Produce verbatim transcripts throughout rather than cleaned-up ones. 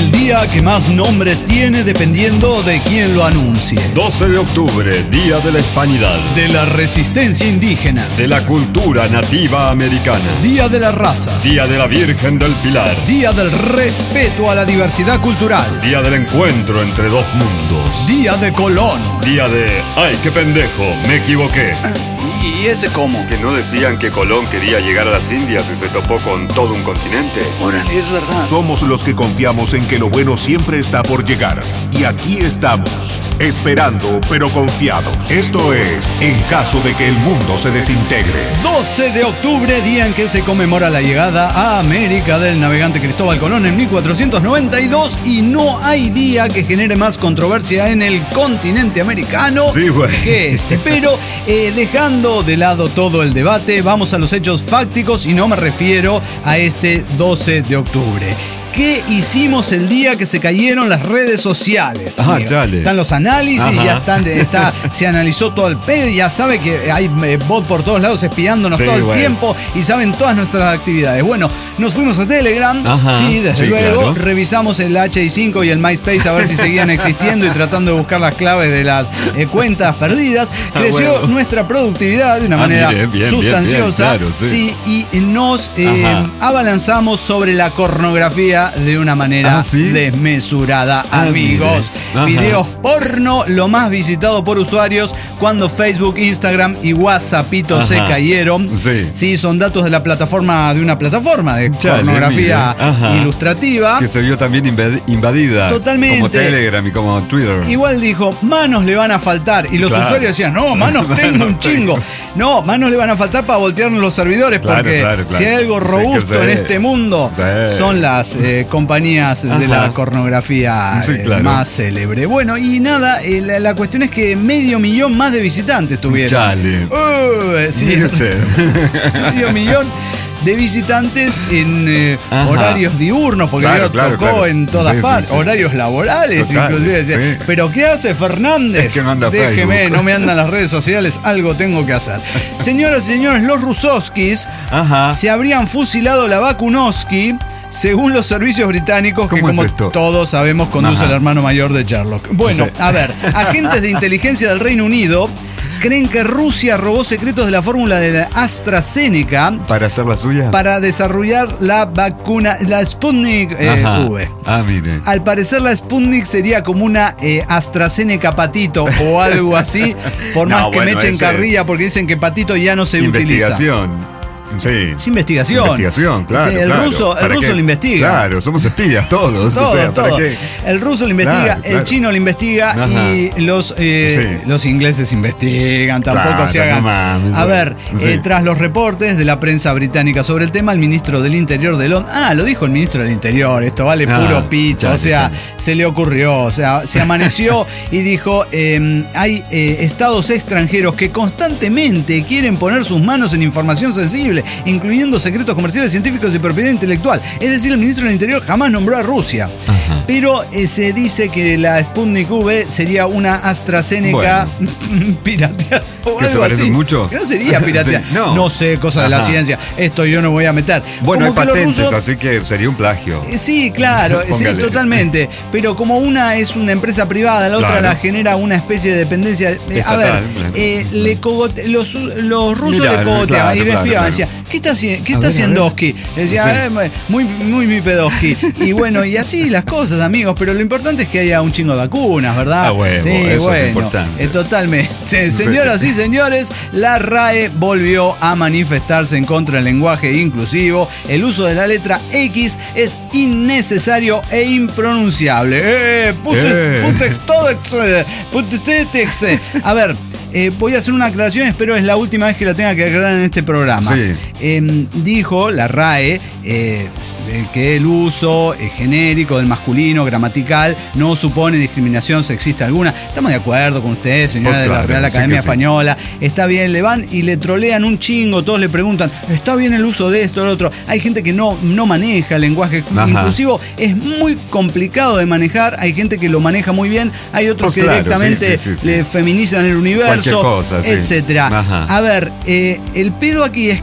El día que más nombres tiene dependiendo de quién lo anuncie. doce de octubre, Día de la Hispanidad. De la resistencia indígena. De la cultura nativa americana. Día de la raza. Día de la Virgen del Pilar. Día del respeto a la diversidad cultural. Día del encuentro entre dos mundos. Día de Colón. Día de... ¡Ay, qué pendejo! Me equivoqué. ¿Y ese cómo? ¿Que no decían que Colón quería llegar a las Indias y se topó con todo un continente? Órale, es verdad. Somos los que confiamos en que lo bueno siempre está por llegar. Y aquí estamos, esperando pero confiados. Esto es En Caso de que el mundo se desintegre. doce de octubre, día en que se conmemora la llegada a América del navegante Cristóbal Colón en mil cuatrocientos noventa y dos, y no hay día que genere más controversia en el continente americano sí, güey. que este. Pero eh, dejando de lado todo el debate, vamos a los hechos fácticos y no me refiero a este doce de octubre. ¿Qué hicimos el día que se cayeron las redes sociales? Ah, chale. Están los análisis, Ajá. ya están, está, se analizó todo el pedo, ya sabe que hay eh, bot por todos lados espiándonos Sí, todo el bueno. tiempo y saben todas nuestras actividades. Bueno, nos fuimos a Telegram, Ajá. sí, desde Sí, luego, claro. revisamos el H I cinco y el MySpace a ver si seguían existiendo y tratando de buscar las claves de las eh, cuentas perdidas. Creció Ah, bueno. nuestra productividad de una Ah, manera mire, bien, bien, sustanciosa, bien, claro, sí. sí, y nos eh, Ajá. abalanzamos sobre la pornografía de una manera Ah, ¿sí? desmesurada, Ah, amigos. mire. Ajá. Videos porno, lo más visitado por usuarios cuando Facebook, Instagram y WhatsAppito Ajá. se cayeron. Sí. Sí, son datos de la plataforma, de una plataforma de Chale, pornografía mire. Ajá. ilustrativa. Que se vio también invadi- invadida. Totalmente. Como Telegram y como Twitter. Igual dijo, manos le van a faltar. Y los Claro. usuarios decían, no, manos tengo Manos un chingo. No, manos le van a faltar para voltearnos los servidores. Claro, porque claro, claro. si hay algo Sí, robusto que en sí. este mundo, Sí. son las eh, compañías de Ajá. la pornografía Sí, eh, claro. más célebre. Bueno, y nada, eh, la, la cuestión es que medio millón más de visitantes tuvieron. Chale. Uh, sí, Mire usted. medio millón de visitantes en eh, Ajá. horarios diurnos, porque Claro, yo claro, tocó claro. en todas Sí, sí, partes, sí. horarios laborales, Total, inclusive. Decía, sí. pero ¿qué hace Fernández? Es que no anda Déjeme, Facebook. no me andan las redes sociales, algo tengo que hacer. Señoras y señores, los Rusovskis Ajá. se habrían fusilado la Vakunovsky, según los servicios británicos, que ¿Cómo es como esto? todos sabemos conduce Ajá. el hermano mayor de Sherlock. Bueno, Sí. a ver, agentes de inteligencia del Reino Unido creen que Rusia robó secretos de la fórmula de la AstraZeneca ¿Para hacer la suya? para desarrollar la vacuna, la Sputnik eh, Ajá. V. Ah, mire. Al parecer la Sputnik sería como una eh, AstraZeneca patito o algo así, por No, más que bueno, me echen ese- carrilla porque dicen que patito ya no se utiliza. Investigación. Sí. Es investigación. Investigación, claro. Sí, el claro. ruso, el ¿Para ruso qué? lo investiga. Claro, somos espías todos. Todo, o sea, ¿para todo. qué? El ruso lo investiga, Claro, claro. el chino lo investiga Ajá. y los, eh, Sí. los ingleses investigan, tampoco Claro, se hagan. no mames, A ver, sí. eh, tras los reportes de la prensa británica sobre el tema, el ministro del Interior de Londres, ah, lo dijo el ministro del Interior, esto vale Ah, puro pito, chale, o sea, chale. se le ocurrió, o sea, se amaneció y dijo, eh, hay eh, estados extranjeros que constantemente quieren poner sus manos en información sensible, incluyendo secretos comerciales, científicos y propiedad intelectual. Es decir, el ministro del Interior jamás nombró a Rusia. Ajá. Pero eh, se dice que la Sputnik V sería una AstraZeneca pirateada o ¿Que se algo parecen así. mucho? Que no sería pirateada. Sí, no. sé, cosa de la Ajá. ciencia. Esto yo no me voy a meter. Bueno, hay Como que los patentes, rusos- así que sería un plagio. eh, Sí, claro, sí, Póngale. totalmente. Pero como una es una empresa privada, la otra Claro. la genera una especie de dependencia. Eh, a Estatal, ver, claro. eh, le cogote- los, los rusos Mirá, le cogoteaban claro, y le claro, espiaban. claro. Decía, ¿qué está, haci- qué A está ver, a haciendo ver. Oski? Decía, Sí. "Eh, muy, muy mi pedosqui". Y bueno, y así las cosas, amigos. Pero lo importante es que haya un chingo de vacunas, ¿verdad? Ah, huevo, sí, eso bueno, es importante. eh, totalmente. Sí. Señoras y señores, la RAE volvió a manifestarse en contra del lenguaje inclusivo. El uso de la letra X es innecesario e impronunciable. Eh, pute- Eh. putextodex, eh, putetetex, eh. A ver. Eh, voy a hacer una aclaración, espero es la última vez que la tenga que aclarar en este programa. Sí. Eh, dijo la RAE eh, que el uso eh, genérico del masculino gramatical no supone discriminación sexista alguna. Estamos de acuerdo con usted, señora Pues de la claro, Real sí Academia que sí. Española. Está bien, le van y le trolean un chingo, todos le preguntan, ¿está bien el uso de esto o lo otro? Hay gente que no, no maneja el lenguaje Ajá. inclusivo, es muy complicado de manejar, hay gente que lo maneja muy bien, hay otros Pues que claro, directamente sí, sí, sí, sí. le feminizan el universo, Cualquier cosa, sí. etcétera. Ajá. A ver, eh, el pedo aquí es que no es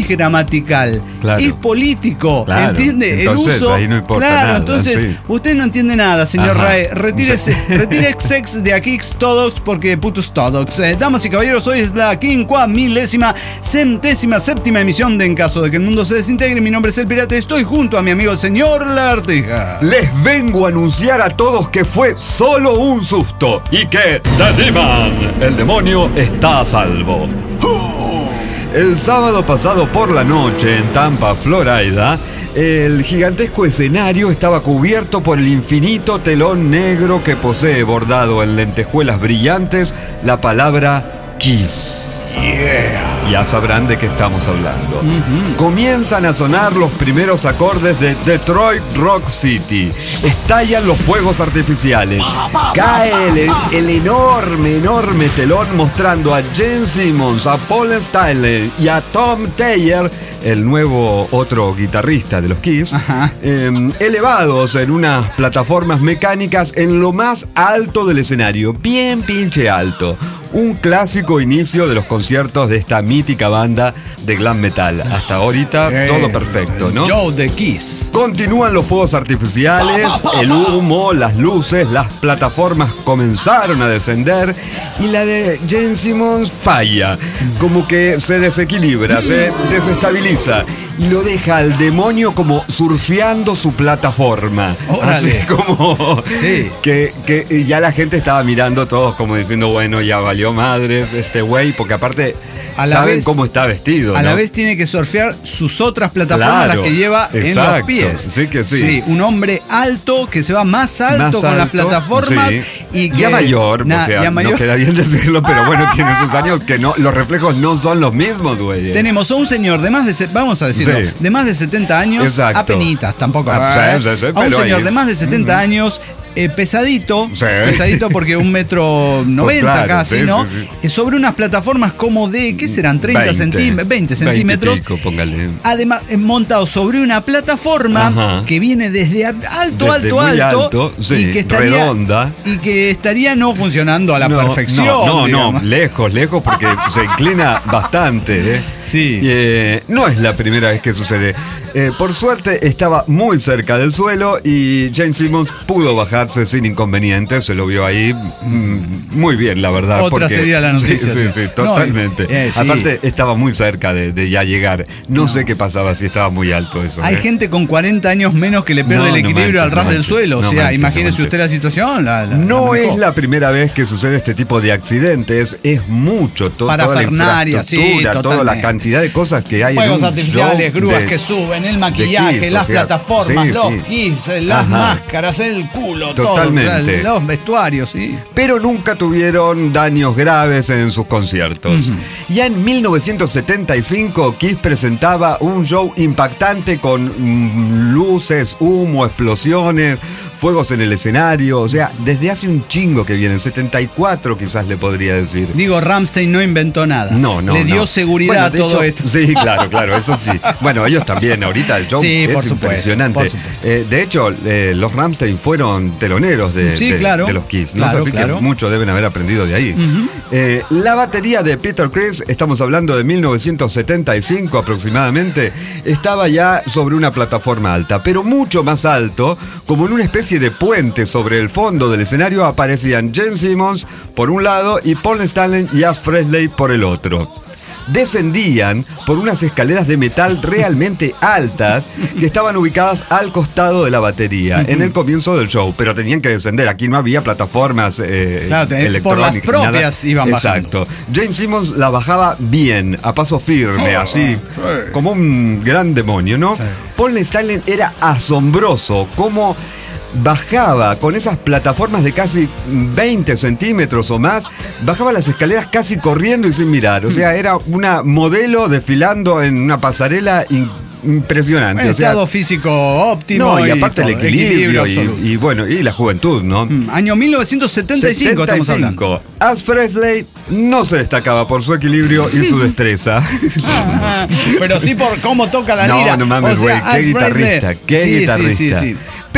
gramatical, Claro. es político, Claro. ¿entiende? Entonces, el uso. ahí no importa claro, nada, entonces sí. usted no entiende nada, señor Ajá. Rae. Retírese, Sí. retire sex de aquí todos porque putos todos. Eh, damas y caballeros, hoy es la quincuamilésima centésima séptima emisión de En Caso de que el Mundo se Desintegre. Mi nombre es El Pirata y estoy junto a mi amigo el señor Lartija. Les vengo a anunciar a todos que fue solo un susto y que The Demon, el demonio, está a salvo. El sábado pasado por la noche en Tampa, Florida, el gigantesco escenario estaba cubierto por el infinito telón negro que posee bordado en lentejuelas brillantes la palabra Kiss. Yeah. Ya sabrán de qué estamos hablando. Uh-huh. Comienzan a sonar los primeros acordes de Detroit Rock City. Estallan los fuegos artificiales. Cae el, el enorme, enorme telón mostrando a Gene Simmons, a Paul Stanley y a Tom Taylor, el nuevo otro guitarrista de los Kiss, uh-huh. eh, elevados en unas plataformas mecánicas en lo más alto del escenario. Bien pinche alto. Un clásico inicio de los conciertos de esta mítica banda de glam metal. Hasta ahorita eh, todo perfecto, ¿no? Joe the Kiss. Continúan los fuegos artificiales, el humo, las luces, las plataformas comenzaron a descender y la de Gene Simmons falla. Como que se desequilibra, se desestabiliza y lo deja al demonio como surfeando su plataforma. Órale. Así como sí. que, que ya la gente estaba mirando todos como diciendo, bueno, ya valió madres este güey, porque aparte a la saben vez, cómo está vestido. A ¿no? la vez tiene que surfear sus otras plataformas, claro, las que lleva exacto, en los pies. Sí que sí. Sí, un hombre alto que se va más alto más con alto, las plataformas sí. y que, ya mayor, na, o sea, ya mayor. No queda bien decirlo, pero bueno, tiene sus años que no, los reflejos no son los mismos, güey. Tenemos a un señor de más de, vamos a decirlo, sí. de más de setenta años, exacto. apenitas, tampoco. Ah, ¿eh? sí, sí, sí, a un señor ahí. de más de setenta mm. años. Eh, pesadito, sí. pesadito porque un metro noventa pues claro, casi, sí, ¿no? Sí, sí. Sobre unas plataformas como de, ¿qué serán? treinta centímetros, veinte centímetros. veinte pico, póngale. Además, eh, montado sobre una plataforma Ajá. que viene desde alto, desde alto, alto, alto sí, y que estaría, redonda. Y que estaría no funcionando a la no, perfección. No, no, no, lejos, lejos, porque se inclina bastante. ¿eh? Sí. Eh, no es la primera vez que sucede. Eh, por suerte estaba muy cerca del suelo y Gene Simmons pudo bajarse sin inconvenientes, se lo vio ahí mm, muy bien, la verdad. Otra porque, sería la noticia. Sí, sí, sí, totalmente. No, eh, sí. Aparte estaba muy cerca de, de ya llegar. No, no sé qué pasaba si estaba muy alto eso. Hay ¿eh? gente con cuarenta años menos que le pierde no, el equilibrio no manches, al ras no del suelo. No o sea, manches, imagínese no usted la situación. La, la, no la es la primera vez que sucede este tipo de accidentes, es mucho. To, Para toda Fernaria, la infraestructura, sí, toda la cantidad de cosas que hay. Fuegos en un artificiales, show grúas de, que suben, el maquillaje, Kiss, las o sea, plataformas, sí, los sí. Kiss, las Ajá. máscaras, el culo, totalmente. todo, los vestuarios, sí. Pero nunca tuvieron daños graves en sus conciertos. Uh-huh. Ya en mil novecientos setenta y cinco, Kiss presentaba un show impactante con mm, luces, humo, explosiones, fuegos en el escenario. O sea, desde hace un chingo que viene, en setenta y cuatro quizás le podría decir. Digo, Rammstein no inventó nada. No, no, Le dio no. seguridad bueno, a todo hecho, esto. Sí, claro, claro, eso sí. Bueno, ellos también, ahorita el show sí, es por supuesto, impresionante. Por supuesto. Eh, de hecho, eh, los Rammstein fueron teloneros de, sí, de, claro, de los Kiss, ¿no? Claro, Así claro. que muchos deben haber aprendido de ahí. Uh-huh. eh, la batería de Peter Criss, estamos hablando de mil novecientos setenta y cinco aproximadamente, estaba ya sobre una plataforma alta, pero mucho más alto, como en una especie de puente sobre el fondo del escenario, aparecían Gene Simmons por un lado y Paul Stanley y Ace Frehley por el otro. Descendían por unas escaleras de metal realmente altas que estaban ubicadas al costado de la batería uh-huh. en el comienzo del show, pero tenían que descender. Aquí no había plataformas eh, claro, electrónicas. Por las propias nada. iban Exacto. bajando. Jane Simmons la bajaba bien, a paso firme, oh, así, sí. como un gran demonio, ¿no? Sí. Paul Stanley era asombroso, como bajaba con esas plataformas de casi veinte centímetros o más, bajaba las escaleras casi corriendo y sin mirar. O sea, era una modelo desfilando en una pasarela impresionante. Un o sea, estado físico óptimo. No, y aparte y el equilibrio, equilibrio y, y bueno, y la juventud, ¿no? Mm, año mil novecientos setenta y cinco setenta y cinco. Estamos hablando. Ace Frehley no se destacaba por su equilibrio y su destreza. Pero sí por cómo toca la no, lira. No, no mames, güey, o sea, qué guitarrista, qué sí, guitarrista. Sí, sí, sí.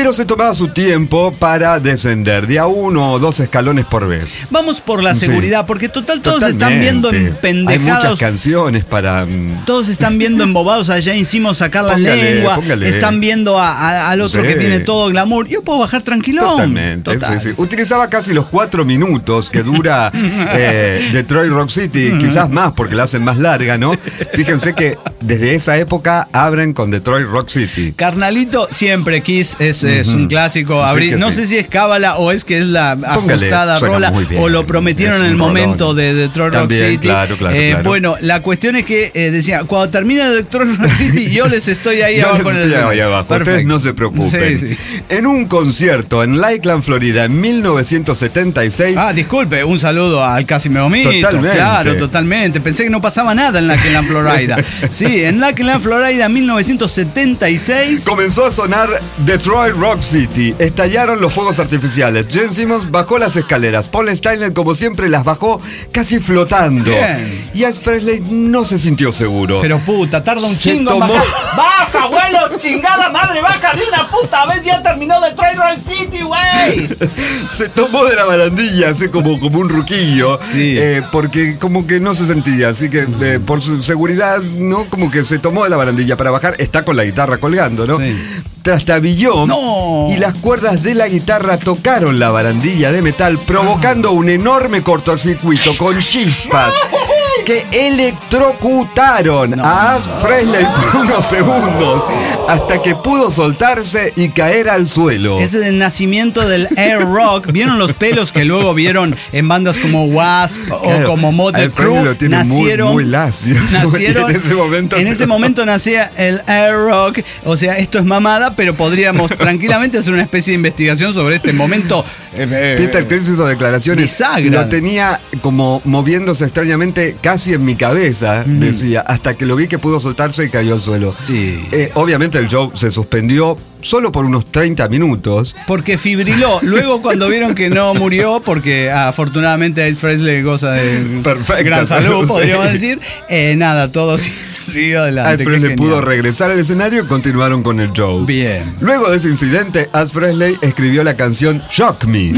pero se tomaba su tiempo para descender de a uno o dos escalones por vez. Vamos por la seguridad, sí. Porque total todos Totalmente. están viendo empendejados. Hay muchas canciones para... Todos están viendo embobados a Jane Simmons sacar la Póngale, lengua. póngale. Están viendo a, a, al otro Sí. que tiene todo glamour. Yo puedo bajar tranquilón. Totalmente. Total. Sí, sí. Utilizaba casi los cuatro minutos que dura eh, Detroit Rock City, quizás más porque la hacen más larga, ¿no? Fíjense que desde esa época abren con Detroit Rock City. Carnalito, siempre Kiss es, es un clásico. Sí Abrir, que no sí. sé si es cábala o es que es la Póngale, ajustada suena rola muy bien. o lo prometieron Es en el un momento rolón. de Detroit También, Rock City. claro, claro, Eh, claro. Bueno, la cuestión es que eh, decía, cuando termine Detroit Rock City, yo les estoy ahí Yo abajo les en el estoy ahí abajo. Perfecto. Ustedes no se preocupen. Sí, sí. En un concierto en Lakeland, Florida, en mil novecientos setenta y seis. Ah, disculpe, un saludo al Casi Me Vomito. Totalmente. Claro, totalmente. Pensé que no pasaba nada en Lakeland, Florida. Sí, en Lakeland, Florida, mil novecientos setenta y seis. Comenzó a sonar Detroit Rock City. Estallaron los fuegos artificiales. Jane Simmons bajó las escaleras. Paul Stanley, como siempre, las bajó casi flotando. Bien. Y Elvis Presley no se sintió seguro. Pero puta, tarda un Se chingo en tomó- bajar. ¡Baja, abuelo! ¡Chingada madre! ¡Baja de una puta vez! ¡Ya terminó Detroit Rock City, güey! Se tomó de la barandilla, así como, como un ruquillo. Sí. eh, porque como que no se sentía. Así que eh, por su seguridad, ¿no? Como que se tomó de la barandilla para bajar. Está con la guitarra colgando, ¿no? Sí. Trastabilló. No. Y las cuerdas de la guitarra tocaron la barandilla de metal, provocando un enorme cortocircuito con chispas que electrocutaron No. a Ace Frehley por unos segundos hasta que pudo soltarse y caer al suelo. Ese es el nacimiento del air rock. ¿Vieron los pelos que luego vieron en bandas como Wasp o Claro, como Motley Ace Frehley Crue? lo tiene muy- Nacieron, muy lacio. nacieron En ese momento, en pero- ese momento nacía el air rock. O sea, esto es mamada, pero podríamos tranquilamente hacer una especie de investigación sobre este momento. eh, eh, Peter Criss hizo declaraciones. bisagra. Lo tenía como moviéndose extrañamente casi en mi cabeza, decía, hasta que lo vi que pudo soltarse y cayó al suelo. Sí. Eh, obviamente el show se suspendió solo por unos treinta minutos. Porque fibriló. Luego cuando vieron que no murió, porque ah, afortunadamente Ace Frehley goza de Perfecta gran salud, salud, podríamos sí. decir, eh, nada, todo sí- siguió adelante. Ace Qué Frehley genial. pudo regresar al escenario y continuaron con el show. Bien. Luego de ese incidente, Ace Frehley escribió la canción Shock Me.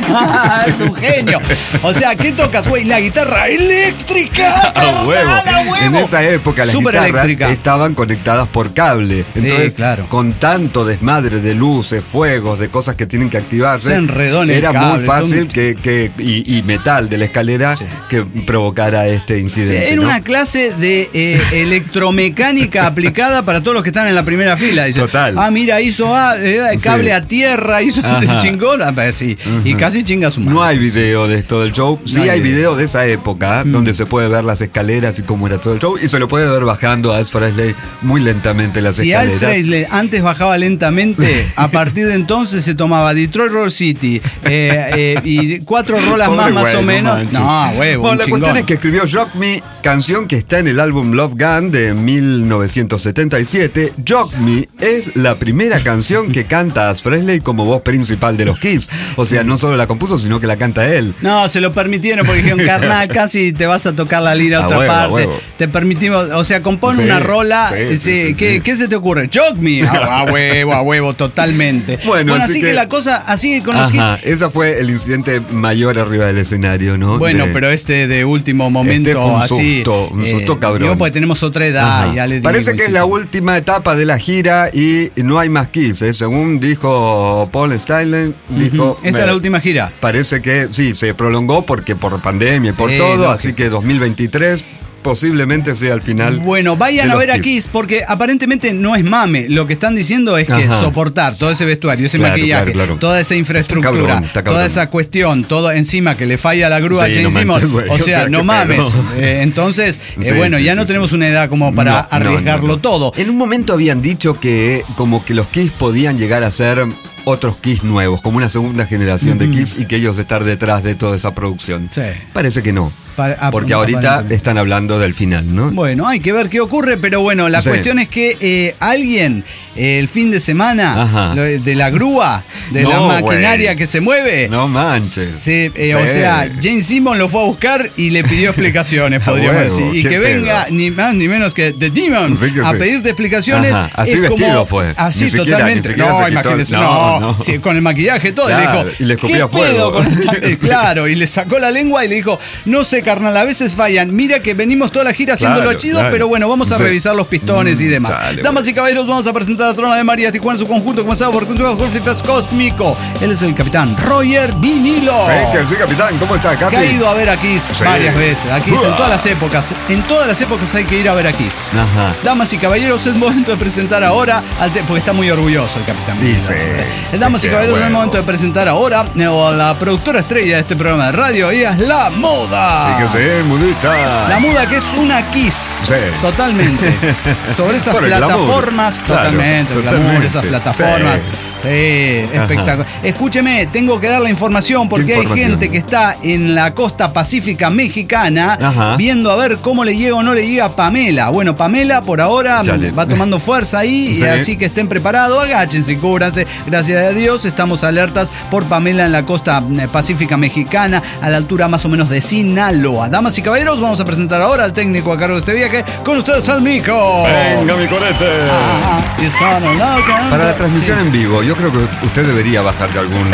Ah, es un genio. O sea, ¿qué tocas, güey? La guitarra eléctrica. A huevo. ¡A huevo! En esa época las Súper guitarras eléctrica. estaban conectadas por cable. Entonces, claro. con tanto desmadre de luces, fuegos, de cosas que tienen que activarse, Se enredó en el era cable, muy fácil todo- que, que y, y metal de la escalera que provocara este incidente. Era ¿no? una clase de eh, electromecánica aplicada para todos los que están en la primera fila. Dice, Total. Ah, mira, hizo ah, eh, cable Sí. a tierra, hizo Ajá. chingón. Ah, pues sí. Y casi chinga su madre. No hay video de esto del show. Sí No hay hay video. video de esa época donde se puede ver las escaleras y cómo era todo el show. Y se lo puede ver bajando a Ace Frehley muy lentamente las Si escaleras. Ace Frehley antes bajaba lentamente, a partir de entonces se tomaba Detroit Rock City eh, eh, y cuatro rolas Pobre más, más güey, o no menos. manches. No, huevo, Bueno, un la chingón. cuestión es que escribió Shock Me, canción que está en el álbum Love Gun de mil novecientos setenta y siete. Shock Me es la primera canción que canta Ace Frehley como voz principal de los Kiss. O sea, no solo la compuso, sino que la canta él. No, se lo permitieron porque dijeron, carnal, casi te vas a tocar la lira a A otra huevo, a parte. huevo. Te permitimos, o sea, compone Sí, una rola. sí, eh, sí, sí, sí, ¿qué, sí. ¿Qué se te ocurre? Choke me. A, a huevo, a huevo, totalmente. Bueno, Bueno, así así que, que- la cosa, así con los Ajá, Kiss. ese fue el incidente mayor arriba del escenario, ¿no? Bueno, De- pero este de último momento, Este fue un así. susto, un susto cabrón. Digo, porque tenemos otra edad. Ajá. Ya le Parece digo, que es sí. la última etapa de la gira y no hay más Kiss, ¿eh? Según dijo Paul Stanley, dijo... Esta es la última gira. Parece que sí, se prolongó porque por pandemia y por Sí, todo, lógico. así que dos mil veintitrés posiblemente sea el final. Bueno, vayan de a los ver a Kiss. Kiss porque aparentemente no es mame. Lo que están diciendo es que Ajá. soportar todo ese vestuario, ese Claro, maquillaje, claro, claro. toda esa infraestructura, Está cabrón, está cabrón. toda esa cuestión, todo encima que le falla la grúa Sí, a Jane no manches, Simmons. güey. O O sea, sea, no qué mames. pedo. Eh, entonces, eh, Sí, bueno, sí, ya sí, no sí. tenemos una edad como para No, no, arriesgarlo no, no. todo. En un momento habían dicho que como que los Kiss podían llegar a ser otros Kiss nuevos, como una segunda generación de Kiss y que ellos estar detrás de toda esa producción. Sí. Parece que no. Para- ah, Porque ahorita aparentemente. están hablando del final, ¿no? Bueno, hay que ver qué ocurre, pero bueno, la Sí. cuestión es que eh, alguien eh, el fin de semana Ajá. lo- de la grúa, de la No, maquinaria güey. que se mueve. No manches. Se, eh, Sí. O sea, Jane Simmons lo fue a buscar y le pidió explicaciones, A podríamos huevo, decir. Y qué que pedo. venga ni más ni menos que The Demon Sí que a sí. pedirte explicaciones. Ajá, así es vestido como- fue. Así Ni siquiera- totalmente. ni siquiera no, se quitó- imagínese. no, No, pero no. sí, con el maquillaje todo. Claro, y le dijo, y le escupía ¿qué fuego? pedo con esta-?" Claro, y le sacó la lengua y le dijo, no sé, carnal, a veces fallan. Mira que venimos toda la gira haciéndolo Claro, chido, claro. pero bueno, vamos a Sí. revisar los pistones y Mm, demás. chale, Damas bueno. y caballeros, vamos a presentar a Trona de María Tijuana en su conjunto, comenzado por un Jorge Fras Cósmico. Él es el capitán Roger Vinilo. Sí, que sí, capitán. ¿Cómo está, Capi? Que ha ido a ver a Kiss Sí. varias veces. A Kiss en Uah. todas las épocas. En todas las épocas hay que ir a ver a Kiss. Ajá. Damas y caballeros, es momento de presentar ahora, al te- porque está muy orgulloso el capitán. Dice. Eh, Damas y Qué caballeros, es huevo. momento de presentar ahora eh, a la productora estrella de este programa de radio. Ella es La Moda. Sí, que sí, mudita. La Muda, que es una Kiss. Sí. Totalmente. Sobre esas Por el glamour. plataformas. Claro, totalmente. El glamour, totalmente. esas plataformas. Sí. Sí, espectacular. Escúcheme, tengo que dar la información porque hay información? gente que está en la costa pacífica mexicana Ajá. viendo a ver cómo le llega o no le llega a Pamela. Bueno, Pamela por ahora Chale. va tomando fuerza ahí, y Sí. así que estén preparados, agáchense y cúbranse. Gracias a Dios estamos alertas por Pamela en la costa eh, pacífica mexicana, a la altura más o menos de Sinaloa. Damas y caballeros, vamos a presentar ahora al técnico a cargo de este viaje. Con ustedes, al Mico. Venga, mi corete. Ah, y son loca. Para la transmisión en vivo, yo creo que usted debería bajar de algún...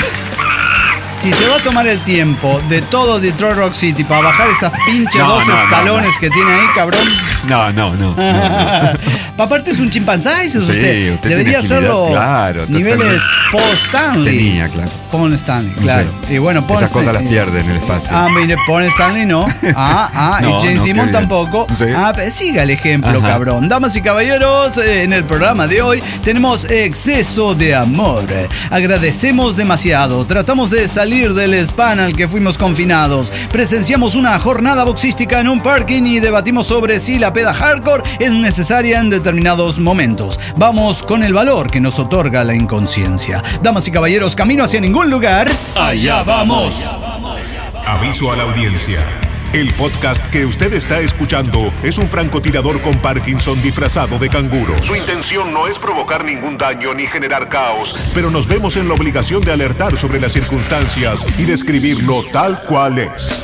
Si se va a tomar el tiempo de todo Detroit Rock City para bajar esas pinches No, dos no, no, escalones que tiene ahí, cabrón. No, no, no. no, no. Aparte es un chimpancé, eso es Sí, usted. usted Debería tiene hacerlo agilidad, claro, niveles Paul Stanley. Tenía, claro. Paul Stanley, claro. Sí. Y bueno, Paul Esas cosas las Stanley- pierde en el espacio. Ah, mire, Paul Stanley no. Ah, ah, No, y Jane no, Simon qué bien. tampoco. Sí. Ah, pero siga el ejemplo, Ajá. cabrón. Damas y caballeros, eh, en el programa de hoy tenemos exceso de amor. Agradecemos demasiado. Tratamos de salir del spam al que fuimos confinados. Presenciamos una jornada boxística en un parking y debatimos sobre si la peda hardcore es necesaria en determinados momentos. Vamos con el valor que nos otorga la inconsciencia. Damas y caballeros, camino hacia ningún lugar. Allá vamos. Aviso a la audiencia. El podcast que usted está escuchando es un francotirador con Parkinson disfrazado de canguro. Su intención no es provocar ningún daño ni generar caos, pero nos vemos en la obligación de alertar sobre las circunstancias y describirlo tal cual es.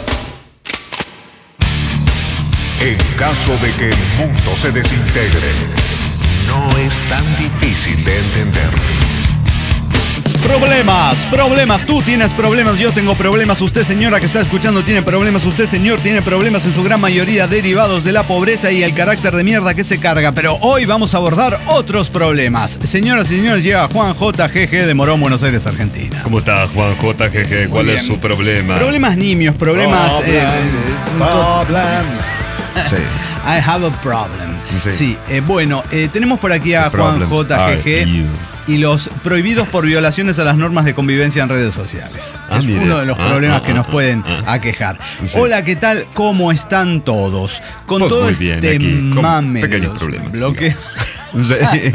En caso de que el mundo se desintegre, no es tan difícil de entender. Problemas, problemas, tú tienes problemas, yo tengo problemas, usted señora que está escuchando tiene problemas, usted señor tiene problemas en su gran mayoría derivados de la pobreza y el carácter de mierda que se carga, pero hoy vamos a abordar otros problemas. Señoras y señores, llega Juan J G G de Morón, Buenos Aires, Argentina. ¿Cómo está, Juan J G G? ¿Cuál bien. es su problema? Problemas nimios, problemas... eh, Sí. I have a problem. Sí. Sí, eh, bueno, eh, tenemos por aquí a The Juan problems J G are G you. y los prohibidos por violaciones a las normas de convivencia en redes sociales. Ah, es mire. uno de los Ah, problemas ah, que nos ah, pueden ah. aquejar. Sí. Hola, ¿qué tal? ¿Cómo están todos? Con Pues todo muy este bien, aquí, con mame de pequeños los problemas, bloque- Sí.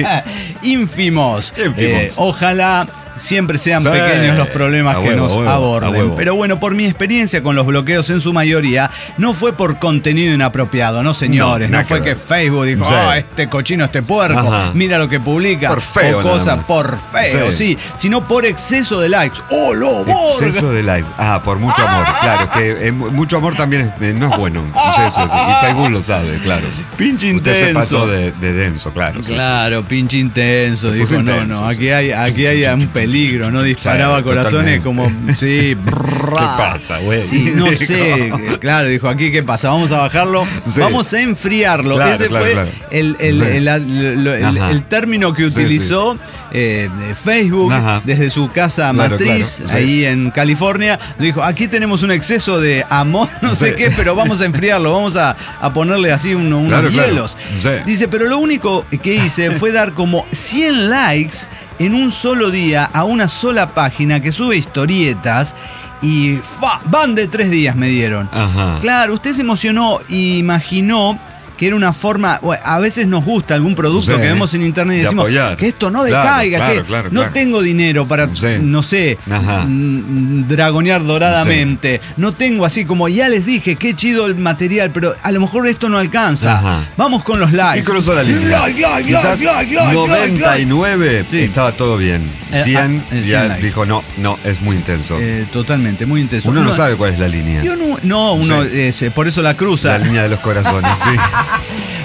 ínfimos. Ínfimos. Eh, ojalá siempre sean Sí. pequeños los problemas A que huevo, nos a huevo, a aborden. huevo. Pero bueno, por mi experiencia con los bloqueos en su mayoría, no fue por contenido inapropiado, no señores. No, No, nada fue que que ver. Facebook dijo, Sí. ah, este cochino, este puerco, Ajá. mira lo que publica. Por feo o nada cosa más. por feo, sí. Sí. Sino por exceso de likes. ¡Oh, lo borga! Exceso de likes. Ah, por mucho amor. Claro, que eh, mu- mucho amor también es- eh, no es bueno. No sé, eso es- y Facebook lo sabe, claro. Pinche Usted se intenso. pasó de, de denso, claro. sí, Claro, pinche intenso. Se Dijo, puso no, intenso, no, sí, aquí sí. hay, aquí hay un peligro, no disparaba Sí, corazones totalmente. como, sí, ¿Qué pasa, güey? Sí, no sé, claro, dijo, aquí qué pasa, vamos a bajarlo, Sí. vamos a enfriarlo. Claro, Ese claro, fue claro. El, el, Sí. el- el- el- Ajá. el término que Sí, utilizó eh, de Facebook Ajá. desde su casa Claro, matriz, claro, sí. ahí en California. Dijo, aquí tenemos un exceso de amor, no sé Sí. qué, pero vamos a enfriarlo, vamos a, a ponerle así uno- unos Claro, claro. hielos. Sí. Dice, pero lo único que hice fue dar como cien likes en un solo día a una sola página que sube historietas y ¡fa! Van de tres días me dieron. Ajá. Claro, usted se emocionó e imaginó que era una forma, bueno, a veces nos gusta algún producto Sí, que vemos en internet y de decimos apoyar. que esto no Claro, decaiga, claro, que claro, no claro. tengo dinero para, Sí. no sé, Ajá. mm, dragonear doradamente, no tengo así como, ya les dije, qué chido el material, pero a lo mejor esto no alcanza. Ajá. Vamos con los likes. Y cruzó la línea. Like, like, Quizás like, like, like, noventa y nueve Sí. estaba todo bien. Eh, cien ah, el ya cien likes. dijo, no, no, es muy intenso. Eh, totalmente, muy intenso. Uno no sabe cuál es la línea. Yo no, no, uno, Sí. es, eh, por eso la cruza. La línea de los corazones, sí.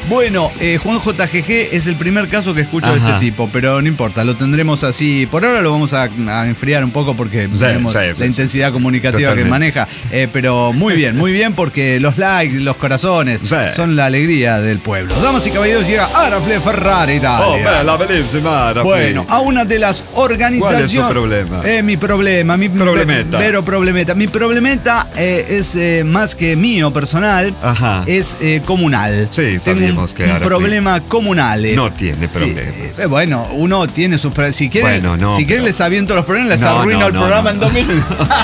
Bueno, eh, Juan J G G es el primer caso que escucho de Ajá. este tipo, pero no importa, lo tendremos así. Por ahora lo vamos a, a enfriar un poco porque Sí, tenemos sí, la sí, intensidad sí. comunicativa Totalmente. que maneja. Eh, pero muy bien, muy bien, porque los likes, los corazones Sí. son la alegría del pueblo. Damas y caballeros, llega Arafle Ferrari Italia. Oh, bella, bellissima, Arafle. Bueno, a una de las organizaciones. ¿Cuál es su problema? Eh, mi problema, mi Problemeta. Pero problemeta. Mi problemeta eh, es eh, más que mío personal, Ajá. es eh, comunal. Sí, Tengo sabíamos un, que un Arafle problema comunal. eh. no tiene Sí, problemas. eh, bueno, uno tiene sus problemas. Si quieren, Bueno, no, si quieren pero- les aviento los problemas, les No, arruino no, el no, programa no. en dos minutos.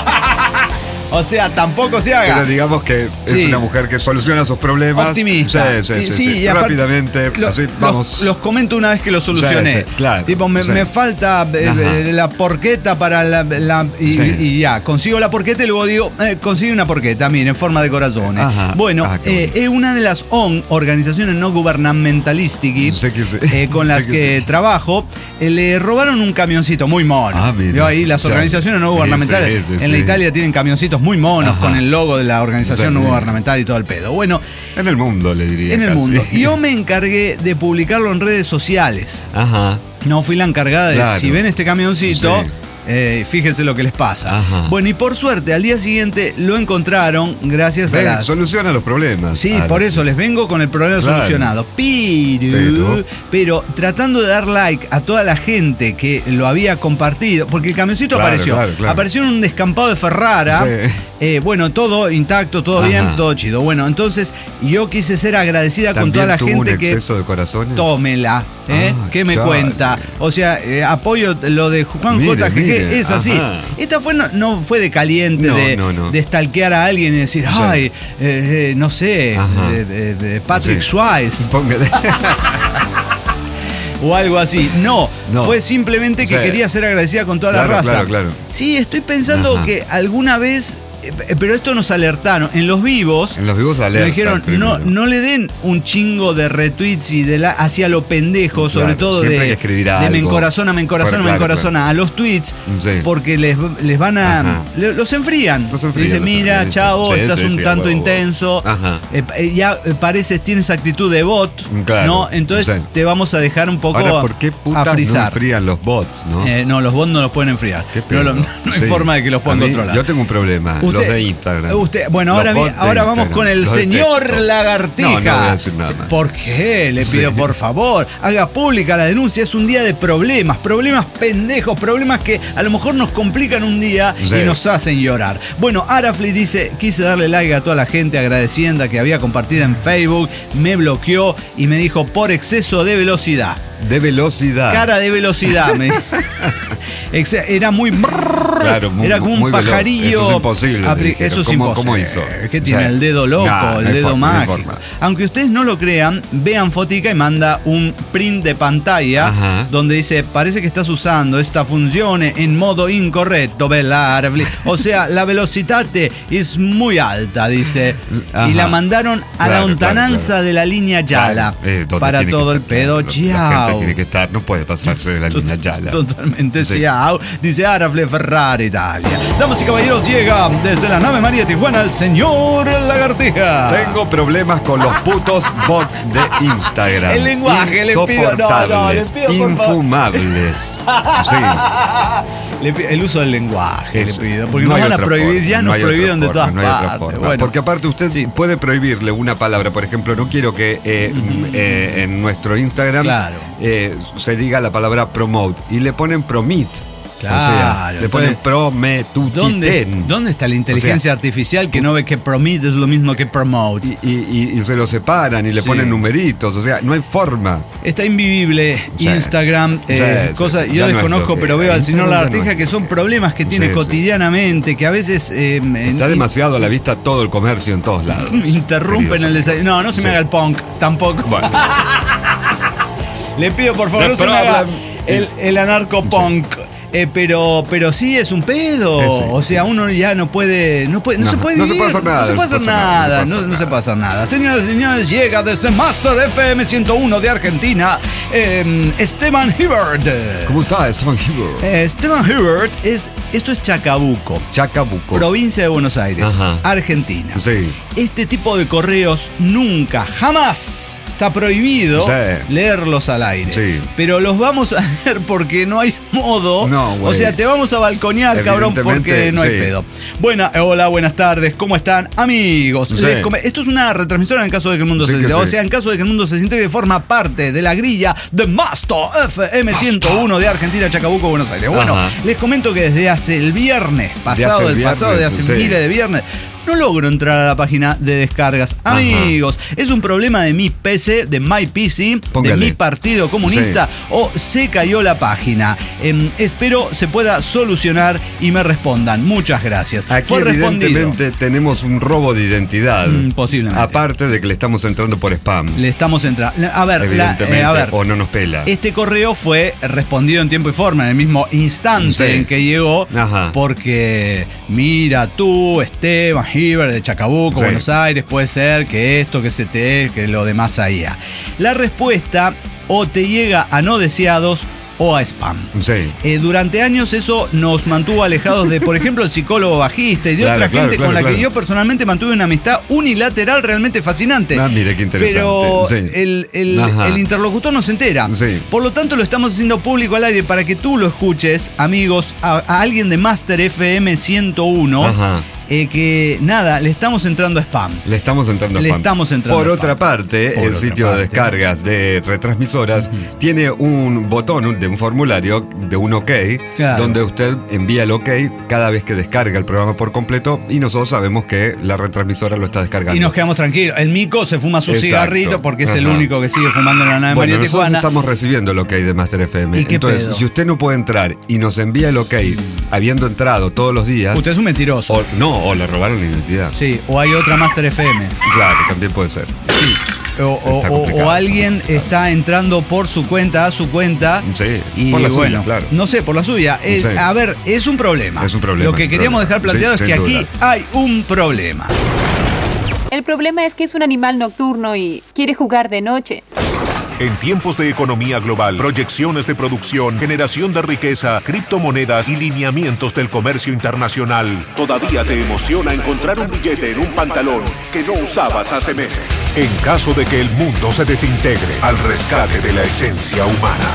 O sea, tampoco se haga. Pero digamos que es Sí. una mujer que soluciona sus problemas. Optimista. Sí, sí, Y- sí. sí, sí. y aparte- Rápidamente, Lo- así, los, vamos. los comento una vez que lo solucioné. Sí, sí, claro, Tipo, me, sí. me falta eh, Ajá. eh, la porqueta para la. la- y, Sí. y ya, consigo la porqueta y luego digo, eh, consigo una porqueta, miren, en forma de corazones. Ajá. Bueno, Ah, qué eh, bueno. es una de las O N G, organizaciones no gubernamentalistiques, Sé que sí. eh, con las Sé que, que sí. trabajo, eh, le robaron un camioncito muy mono. Ah, mira. Vio ahí las Ya. organizaciones no Sí, gubernamentales. sí, sí, en la sí. Italia tienen camioncitos muy monos Ajá. con el logo de la organización Sí. no gubernamental y todo el pedo. Bueno, En el mundo, le diría. en el casi. mundo. Yo me encargué de publicarlo en redes sociales. Ajá. No fui la encargada de Claro. si ven este camioncito, Sí. eh, fíjense lo que les pasa. Ajá. Bueno, y por suerte, al día siguiente lo encontraron gracias a Ve, las. soluciona los problemas. Sí, Arafle. por eso les vengo con el problema Claro. solucionado. Pero, Pero- pero tratando de dar like a toda la gente que lo había compartido, porque el camioncito Claro, apareció. claro, claro. Apareció en un descampado de Ferrara. Sí. Eh, bueno, todo intacto, todo Ajá. bien, todo chido. Bueno, entonces yo quise ser agradecida con ¿También toda la tuvo gente un que. exceso de corazones? Tómela, ¿eh? Ah, ¿Qué me chale. cuenta? O sea, eh, apoyo lo de Juan Mire, J G G, mire, es así. ajá. Esta fue no, no fue de caliente, No, de, no, no. de stalkear a alguien y decir, Sí. ay, eh, eh, no sé, Ajá. eh, eh, eh, Patrick Sí. Swayze Póngale. o algo así. No, No. fue simplemente que Sí. quería ser agradecida con toda Claro, la raza. claro, claro. Sí, estoy pensando Ajá. que alguna vez, eh, pero esto nos alertaron, en los vivos. En los vivos alerta. Me dijeron, no, primero. no le den un chingo de retweets y de la, hacia lo pendejo, sobre Claro, todo siempre de, hay que escribir de me algo. encorazona, me encorazona, Claro, me claro, encorazona a los tweets, Sí. porque les, les van a. Ajá. le- los enfrían. Los enfrían, Dice, los mira, enfrían. chavo, Sí, estás sí, un sí, a tanto huevo. intenso. Ajá. Eh, eh, ya eh, pareces, tienes actitud de bot, Claro, ¿no? Entonces sí. te vamos a dejar un poco Ahora, ¿por qué a putas no frizar. enfrían los bots, no? Eh, no, los bots no los pueden enfriar. Qué No, pedo. lo- no hay Sí. forma de que los puedan A mí, controlar. Yo tengo un problema, los Usted- de Instagram. Usted, bueno, Los ahora, vi- bots de ahora vamos Instagram. con el Los señor detesto. Lagartija. No, no voy a decir nada más. ¿Por qué? Le Sí. pido, por favor, haga pública la denuncia. Es un día de problemas, problemas pendejos, problemas que a lo mejor nos complican un día Sí. y nos hacen llorar. Bueno, Arafli dice, quise darle like a toda la gente agradeciendo que había compartido en Facebook, me bloqueó y me dijo por exceso de velocidad. De velocidad. Cara de velocidad. me- Ex- Era muy... Claro, muy- era como un muy veloz. pajarillo. Eso es imposible, le apli- dijeron. Eso es ¿Cómo- imposible. cómo hizo? ¿Qué O tiene? sea, El dedo loco, nah, el no hay dedo forma, no hay mágico. forma. Aunque ustedes no lo crean, vean Fotica y manda un print de pantalla Ajá. donde dice, parece que estás usando esta función en modo incorrecto, Belar. O sea, la velocidad es muy alta, dice. Ajá. Y la mandaron a la Claro, lontananza claro, claro. de la línea Yala. Claro, eh, donde para tiene que todo el estar, pedo. claro, La Chao. gente tiene que estar, no puede pasarse de la línea Yala. Totalmente Sí. ciao. Dice Arafle Ferrari Italia. Damas y caballeros, llega desde la nave María Tijuana el señor Lagartija. Tengo problemas con los putos bots de Instagram. El lenguaje, le pido, no, no, le Insoportables, pido, por favor. infumables. Sí. Le pi- el uso del lenguaje, Eso. le pido. Porque No nos hay van a otra prohibir, forma, ya no nos hay otra prohibieron de forma, todas no hay otra partes. forma. Bueno, Porque aparte usted Sí. puede prohibirle una palabra, por ejemplo, no quiero que eh, eh, en nuestro Instagram Claro. eh, se diga la palabra promote y le ponen promit. Claro, o sea, le ponen entonces, prometutiten. ¿Dónde, ¿Dónde está la inteligencia artificial que no ve que promit es lo mismo que promote? Y, y- y- y se lo separan y le Sí. ponen numeritos, o sea, no hay forma. Está invivible Sí. Instagram, eh, Sí, cosas, sí, yo ya no es desconozco, lo que pero era. veo al señor Instagram ya no Lagartija es. que son problemas que tiene Sí, sí. cotidianamente, que a veces eh, Está en- demasiado a la vista todo el comercio en todos lados. interrumpen queridos el desayuno. No, no se me Sí. haga el punk, tampoco. Bueno, Le pido por favor The no se me haga problem el, is- el anarco punk. Eh, pero, pero sí es un pedo. Eh, sí, o sea, sí, uno ya no puede, no puede, no, No, se puede no se vivir, puede hacer nada, no se puede hacer nada, no, no se puede hacer nada. Señoras y señores, llega desde Master F M ciento uno de Argentina, eh, Esteban Hibbert. ¿cómo está Esteban Hibbert? Eh, Esteban Hibbert es, esto es Chacabuco, Chacabuco. provincia de Buenos Aires, Ajá. Argentina. Sí. Este tipo de correos nunca, jamás Está prohibido Sí. leerlos al aire. Sí. Pero los vamos a leer porque no hay modo. No, güey. O sea, te vamos a balconear, cabrón, porque no hay sí. pedo. Buena, hola, buenas tardes. ¿Cómo están, amigos? Sí. Les come- Esto es una retransmisora en caso de que el mundo Sí se que O sí. sea, en caso de que el mundo se desintegre, forma parte de la grilla de Masto F M ciento uno de Argentina, Chacabuco, Buenos Aires. Bueno, Ajá. les comento que desde hace el viernes pasado, hace el del pasado, de viernes, hace sí. miles de viernes, no logro entrar a la página de descargas. Ajá. Amigos, es un problema de mi P C, de My P C, Póngale. de mi partido comunista, o se cayó la página. Em, espero se pueda solucionar y me respondan. Muchas gracias. Aquí Fue respondido. evidentemente tenemos un robo de identidad. Mm, posiblemente. Aparte de que le estamos entrando por spam. Le estamos entrando. A ver, la- Evidentemente. eh, a ver. O no nos pela. Este correo fue respondido en tiempo y forma, en el mismo instante Sí. en que llegó, Ajá. porque mira tú, Esteban Giver de Chacabuco, Sí. Buenos Aires, puede ser que esto, que se te, que lo demás allá. La respuesta o te llega a no deseados o a spam. Sí. Eh, durante años eso nos mantuvo alejados de, por ejemplo, el psicólogo bajista y de Claro, otra claro, gente claro, con la claro. que yo personalmente mantuve una amistad unilateral realmente fascinante. Ah, mire qué interesante. Pero Sí. el, el- Ajá. el interlocutor no se entera. Sí. Por lo tanto, lo estamos haciendo público al aire para que tú lo escuches, amigos, a, a alguien de Master F M ciento uno. Ajá. eh, que nada, le estamos entrando a spam. Le estamos entrando a Le spam. estamos entrando Por a otra spam. parte, Por el otra sitio parte. de descargas de retransmisoras tiene un botón un- de un formulario de un OK, Claro. donde usted envía el OK cada vez que descarga el programa por completo y nosotros sabemos que la retransmisora lo está descargando. Y nos quedamos tranquilos. El Mico se fuma su Exacto. cigarrito porque es el Ajá. único que sigue fumando en la nave Bueno, María nosotros Tijuana. estamos recibiendo el OK de Master F M. ¿Y qué Entonces, pedo? si usted no puede entrar y nos envía el OK habiendo entrado todos los días, Usted es un mentiroso. o, no, o le robaron la identidad. Sí, o hay otra Master F M. Claro, también puede ser. Sí. O, o- Está o- complicado, o alguien está complicado. está entrando por su cuenta, a su cuenta. Sí, y por la suya, bueno, claro. no sé, por la suya. Eh, Sí. A ver, es un problema. Es un problema, Lo que es un queríamos problema. dejar planteado Sí, es que sin aquí duda. hay un problema. El problema es que es un animal nocturno y quiere jugar de noche. En tiempos de economía global, proyecciones de producción, generación de riqueza, criptomonedas y lineamientos del comercio internacional, ¿todavía te emociona encontrar un billete en un pantalón que no usabas hace meses? En caso de que el mundo se desintegre, al rescate de la esencia humana.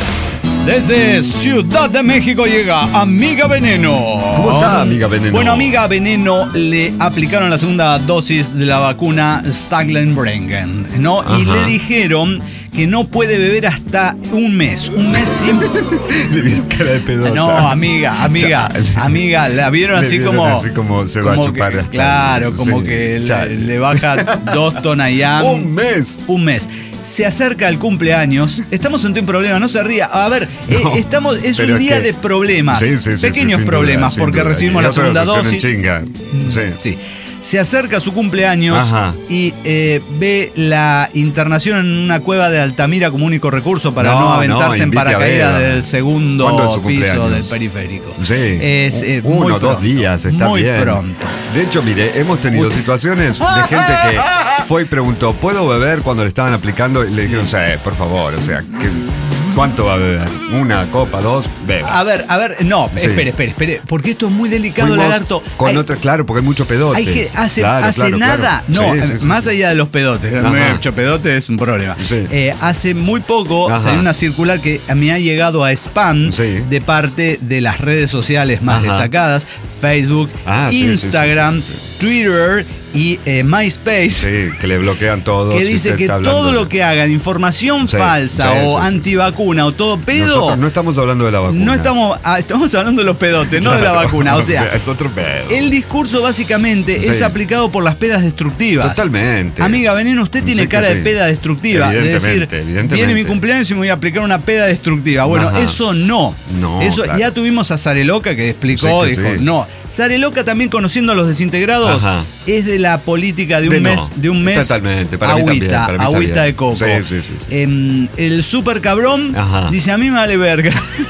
Desde Ciudad de México llega Amiga Veneno. ¿Cómo está, Amiga Veneno? Bueno, Amiga Veneno le aplicaron la segunda dosis de la vacuna Staglenbrengen, ¿no? Y Ajá. le dijeron que no puede beber hasta un mes. Un mes sin... Le vi cara de pedota. No, amiga, amiga, Chale. amiga, la vieron Le así vieron como. así como se va a como chupar que- hasta- Claro, como sí, que le, chale. le baja dos tonayam. ¡Un mes! Un mes. Se acerca el cumpleaños. Estamos ante un problema, no se ría. A ver, eh, No, estamos, es pero un es día que- de problemas. Sí, sí, sí, pequeños sí, sin problemas, duda, sin porque duda. recibimos Y la otra segunda sesión en dosis. chinga. Sí. Sí. Se acerca su cumpleaños Ajá. y eh, ve la internación en una cueva de Altamira como único recurso para no, No, aventarse no, en invite a paracaídas ver. del segundo ¿Cuándo es su piso cumpleaños? del periférico. Sí. Es, eh, Uno, muy dos pronto, días, está muy bien. pronto. De hecho, mire, hemos tenido Usted- situaciones de gente que fue y preguntó, ¿puedo beber? Cuando le estaban aplicando y le dijeron, sí, por favor, o sea, ¿qué- ¿cuánto va a beber? ¿Una copa, dos? Beba. A ver, a ver, no, Sí. espere, espere, espere, porque esto es muy delicado, Fuimos lagarto. con Hay- otra, claro, porque hay mucho pedote. Hay que hace, Claro, hace claro, nada, claro. no, Sí, eh, sí, sí, más sí. allá de los pedotes, Ajá. mucho pedote es un problema. Sí. Eh, hace muy poco Ajá. salió una circular que me ha llegado a spam Sí. de parte de las redes sociales más Ajá. destacadas, Facebook, Ah, sí, sí, Instagram, sí, sí, sí. Twitter y eh, MySpace. Sí, que le bloquean todo. Que si dice usted que está hablando todo de- lo que hagan información Sí, falsa sí, o sí, sí. antivacuna o todo pedo. Nosotros no estamos hablando de la vacuna. No estamos, ah, estamos hablando de los pedotes, no de la Claro. vacuna. O sea, es otro pedo. el discurso básicamente Sí. es aplicado por las pedas destructivas. Totalmente. Amiga Veneno, usted tiene Sí que cara de sí. peda destructiva. De decir, Evidentemente, evidentemente. viene mi cumpleaños y me voy a aplicar una peda destructiva. Bueno, Ajá. eso no. No, Eso claro. ya tuvimos a Zareloca que explicó, Sí que dijo, sí. no. Zareloca también conociendo a los desintegrados Ajá. es de la política de un De no. mes, de un mes. Totalmente, para mí agüita, también, para mí está agüita bien. de coco. Sí, sí, sí, sí. Em, el super cabrón Ajá. dice, a mí me vale verga.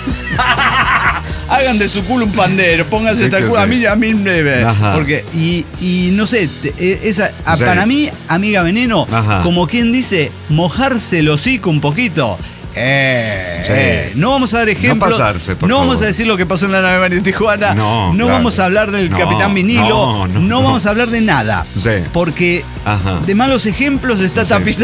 Hagan de su culo un pandero, pónganse Sí esta que culo, a sí. mí, a mí me Ajá. porque y, y no sé, te- eh, esa a- Sí. para mí, Amiga Veneno, Ajá. como quien dice, mojarse el hocico un poquito. Eh, Sí. eh, no vamos a dar ejemplos. No pasarse, por no vamos favor. a decir lo que pasó en la nave María Tijuana. No, claro. vamos a hablar del No, Capitán Vinilo. no, no, no. vamos a hablar de nada. Sí. Porque Ajá. de malos ejemplos está Sí. tapizado.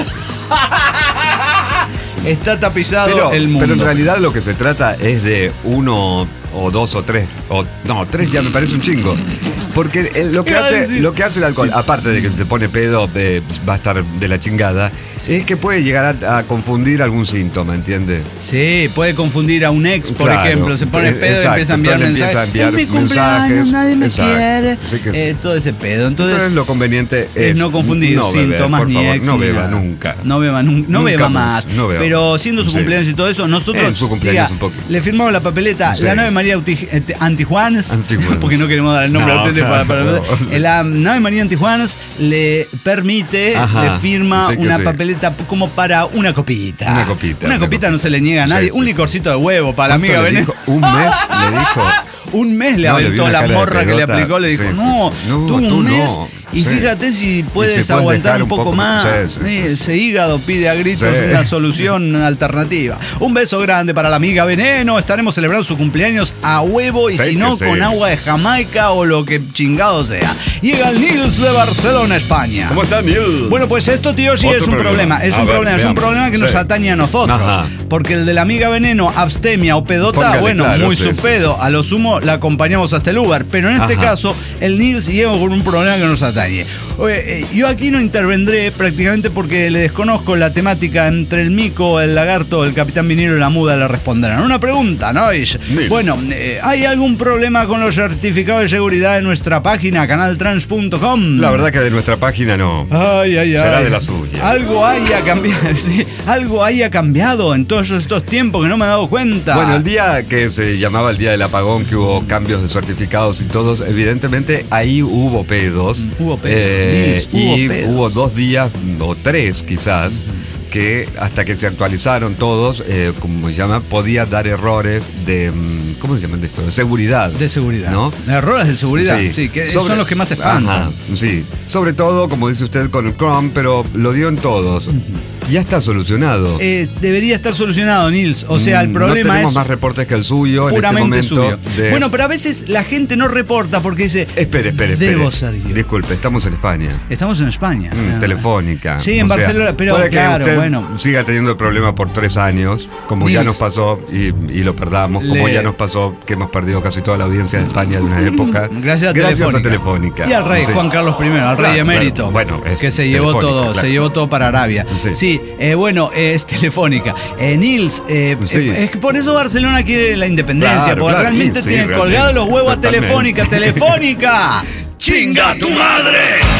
Está tapizado Pero, el mundo. pero en realidad lo que se trata es de uno o dos o tres. O, no, tres ya me parece un chingo. Porque eh, lo, que Iba a hace, decir- lo que hace el alcohol, Sí. aparte de que se pone pedo, eh, va a estar de la chingada, es que puede llegar a, a confundir algún síntoma, ¿entiendes? Sí, puede confundir a un ex, por Claro. ejemplo. Se pone Eh, pedo y exacto, empieza a enviar entonces mensajes. empieza a enviar es mi cumpleaños, mensajes. nadie me Exacto. quiere. Sí que sí. Eh, todo ese pedo. Entonces, Entonces lo conveniente es, es no confundir no beber, síntomas por ni favor, ex. no ni beba nada. nunca. No beba, nun- no Nunca beba más, más. no beba Pero más. siendo su Sí. cumpleaños y todo eso, nosotros En su cumpleaños un poquito. le firmamos la papeleta, Sí. la nave María Auti- eh, Antijuanes, Antijuanes. porque no queremos dar el nombre No, auténtico claro. para, para- eh, la nave María Antijuanes le permite, Ajá, le firma sí que una sí. papeleta como para una copita. Una copita, Una una copita copita. no se le niega a Sí, nadie. sí, un sí. licorcito de huevo para la ¿Cuánto amiga le Veneno. dijo? Un mes le dijo. Un mes le No, le vi aventó una la cara de morra que le pelota. aplicó, le dijo, Sí, sí, no, sí. No, tú tú un mes. no. Y Sí. fíjate si puedes puedes aguantar dejar un un poco poco- más. sí, sí, Sí, sí. ese hígado pide a gritos Sí. una solución alternativa. Un beso grande para la amiga Veneno. Estaremos celebrando su cumpleaños a huevo y Sí, si no, que sí. con agua de Jamaica o lo que chingado sea. Llega el Nils de Barcelona, España. ¿Cómo está, Nils? Bueno, pues esto, tío, sí Otro es un problema. problema. Es A un ver, problema, es un veamos. problema que Sí. nos atañe a nosotros. Ajá. Porque el de la amiga Veneno, abstemia o pedota, Póngale, bueno, claro, muy sí, su sí, pedo. sí. A lo sumo la acompañamos hasta el Uber. Pero en este Ajá. caso, el Nils llega con un problema que nos atañe. Oye, eh, yo aquí no intervendré prácticamente porque le desconozco la temática entre el mico, el lagarto, el capitán Vinilo y la muda le responderán. Una pregunta, ¿no? Y- Nils. Bueno, eh, ¿hay algún problema con los certificados de seguridad en nuestra página, canaltrans punto com? La verdad que de nuestra página no. Ay, ay, ay. Será de la suya. Algo haya cambiado, sí, algo haya cambiado en todos estos tiempos que no me he dado cuenta. Bueno, el día que se llamaba el día del apagón, que hubo cambios de certificados y todos, evidentemente ahí hubo pedos. Hubo pedos, Eh, Nils, hubo y pedos. hubo dos días, o tres quizás, que hasta que se actualizaron todos, eh, como se llama, podía dar errores de, mm, ¿cómo se llaman de esto? De seguridad. De seguridad. ¿No? Errores de seguridad, sí, que Sobre- son los que más espantan. Ajá, sí. Sobre todo, como dice usted, con el Chrome, pero lo dio en todos. Ya está solucionado. Eh, debería estar solucionado, Nils. O sea, el Mm, problema no tenemos es más reportes que el suyo puramente en este suyo. momento. de- Bueno, pero a veces la gente no reporta porque dice, Espere, espere, espere. debo ser yo. Disculpe, estamos en España. Estamos en España. Mm, Ah. telefónica. Sí, en O sea, Barcelona, pero puede que claro, usted bueno. siga teniendo el problema por tres años, como ya Nils. nos pasó y, y lo perdamos, como Le- ya nos pasó que hemos perdido casi toda la audiencia de España de una época. Gracias a Gracias Telefónica. a Telefónica. Y al rey Sí. Juan Carlos primero, al Claro, rey emérito. claro. Bueno, es que se llevó Telefónica, todo, claro. se llevó todo para Arabia. Sí. Sí, eh, bueno, es Telefónica. Eh, Nils, eh, Sí. eh, es que por eso Barcelona quiere la independencia, Claro, porque claro, realmente sí, tienen realmente, colgados los huevos a totalmente. Telefónica. ¡Telefónica! ¡Chinga tu madre!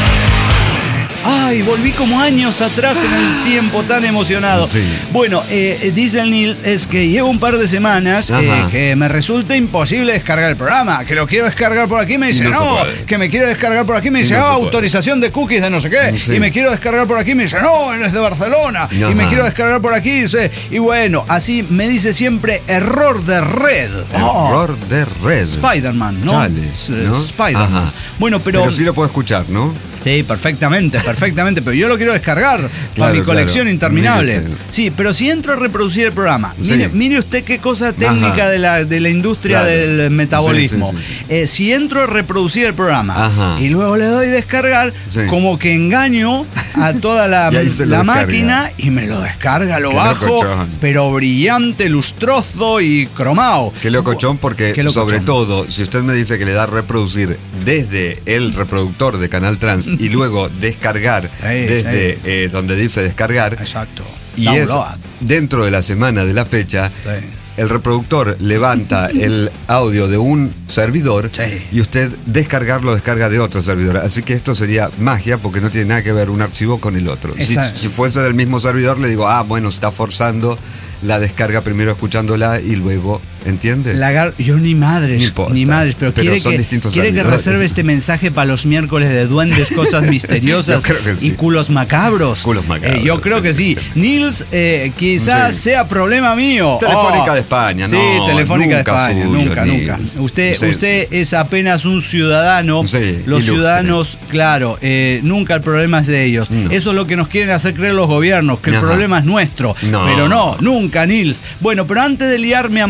Ay, volví como años atrás en el tiempo, tan emocionado. Sí. Bueno, eh, dice el Nils, es que llevo un par de semanas eh, Ajá. que me resulta imposible descargar el programa, que lo quiero descargar por aquí, me dice, No se no, puede. que me quiero descargar por aquí, me dice, No se ah, puede. autorización de cookies de no sé qué, Sí. y me quiero descargar por aquí, me dice, no, eres de Barcelona, y Ajá. me quiero descargar por aquí, dice, y bueno, así me dice siempre, error de red. Oh, Error de red. Spider-Man, ¿no? Chale, S- ¿no? Spider-Man. Ajá. Bueno, pero... Pero sí lo puedo escuchar, ¿no? Sí, perfectamente, perfectamente, pero yo lo quiero descargar para Claro, mi colección claro. interminable. Mire usted. Sí, pero si entro a reproducir el programa, Sí. mire, mire usted qué cosa técnica Ajá. de la, de la industria Claro. del metabolismo. Sí, sí, sí, sí. Eh, si entro a reproducir el programa Ajá. y luego le doy descargar, Sí. como que engaño a toda la, Y ahí se lo la descarga. máquina y me lo descarga, lo Qué bajo, locochón. pero brillante, lustroso y cromado. Qué locochón, porque Qué locochón. sobre todo, si usted me dice que le da reproducir desde el reproductor de Canal Trans y luego descargar Sí, desde sí. eh, donde dice descargar, Exacto. y es Download. dentro de la semana de la fecha, Sí. el reproductor levanta el audio de un servidor Sí. y usted descargarlo descarga de otro servidor. Así que esto sería magia porque no tiene nada que ver un archivo con el otro. Si, Está- si fuese del mismo servidor le digo, ah, bueno, está forzando la descarga primero escuchándola y luego, ¿entiende? Lagar- yo ni madres, No importa. ni madres, pero, Pero quiere, son que, distintos quiere que servidores. reserve este mensaje para los miércoles de duendes, cosas misteriosas Yo creo que sí. y culos macabros. Culos macabros, Eh, yo creo sí. que sí. Nils, eh, quizás Sí. sea problema mío. Telefónica Oh. de España, Sí, no, Telefónica nunca de España, suyo, nunca, Nils. nunca. Usted, Sí, usted sí, es apenas un ciudadano. Sí, los ilustre. ciudadanos, claro, eh, nunca el problema es de ellos. No. Eso es lo que nos quieren hacer creer los gobiernos, que el Ajá. problema es nuestro. No. Pero no, nunca, Nils. Bueno, pero antes de liarme a martillazos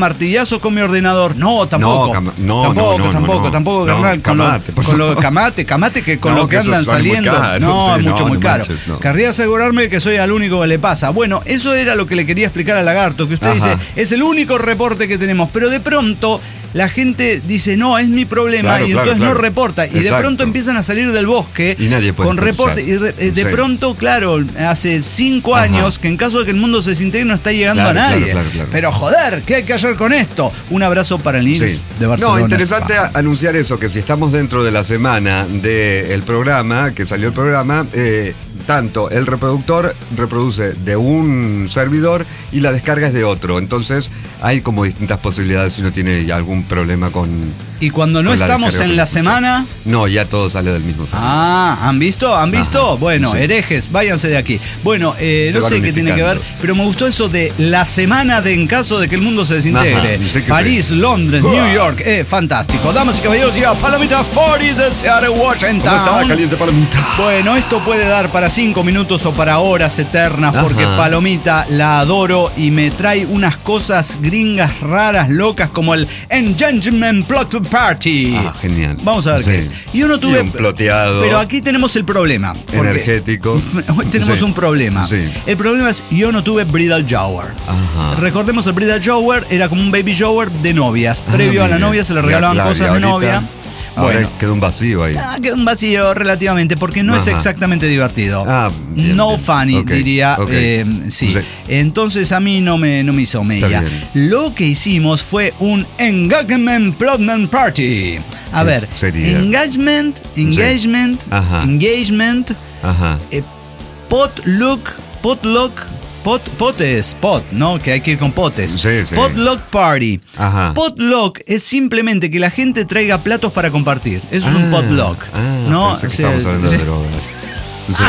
latigazos con mi ordenador. No, tampoco. No, cama- no, tampoco, no, no, tampoco, no. tampoco, No, carnal. Con, camate, lo, por con lo favor. camate, camate que con No, lo que que eso andan sale muy saliendo. caro, no, sí, es mucho no, muy no caro. manches, no. Querría asegurarme que soy al único que le pasa. Bueno, eso era lo que le quería explicar a Lagarto, que usted Ajá. dice, es el único reporte que tenemos, pero de pronto la gente dice, no, es mi problema, Claro, y claro, entonces claro. no reporta. Y de Exacto. pronto empiezan a salir del bosque Y nadie puede con escuchar. reporte. Y re- eh, de Sí. pronto, claro, hace cinco Ajá. años que en caso de que el mundo se desintegre no está llegando Claro, a nadie. claro, claro, claro. Pero joder, ¿qué hay que hacer con esto? Un abrazo para el Nils Sí. de Barcelona. No, interesante España. a- anunciar eso, que si estamos dentro de la semana del programa, que salió el programa, eh, tanto el reproductor reproduce de un servidor y la descarga es de otro. Entonces hay como distintas posibilidades si uno tiene algún problema con... Y cuando no con la estamos descarga en que la escucha. semana... No, ya todo sale del mismo servidor. Ah, ¿han visto? ¿Han visto? Ajá, Bueno, sí. herejes, váyanse de aquí. Bueno, eh, Se no van sé qué tiene que ver, unificando. pero me gustó eso de la semana de en caso de que el mundo se desintegre. Ajá, sí que París, sí. Londres, New York, eh, fantástico. Damas y caballeros, ya Palomita cuarenta de Seattle, Washington. ¿Cómo está, caliente palomita? Bueno, esto puede dar para cinco minutos o para horas eternas, porque Ajá. Palomita la adoro y me trae unas cosas gringas raras, locas, como el Engagement Plot Party. Ah, genial. Vamos a ver Sí. qué es. Yo no tuve. Y un ploteado. Pero aquí tenemos el problema. porque Energético. Hoy tenemos Sí. un problema. Sí. El problema es yo no tuve bridal shower. Ajá. Recordemos el bridal shower era como un baby shower de novias. Ah, Previo a la mire. novia se le Ya, regalaban claro, cosas y de ahorita- novia. Ahora Bueno. queda un vacío ahí. Ah, queda un vacío relativamente, porque no es Ajá. exactamente divertido. Ah, bien, no bien. funny, Ok, diría. ok. eh, sí. Sí. Entonces a mí no me, no me hizo mella. bien. Lo que hicimos fue un engagement plotman party. A ¿Qué ver, sería? engagement, engagement, Ajá. engagement, Ajá. eh, potluck, potluck, pot, potes, pot, ¿no? Que hay que ir con potes. Sí, sí. Potluck party. Ajá. Potluck es simplemente que la gente traiga platos para compartir. Eso es un Ah, potluck. Ah, ¿no? pensé que O sea, estábamos hablando de drogas. Sí.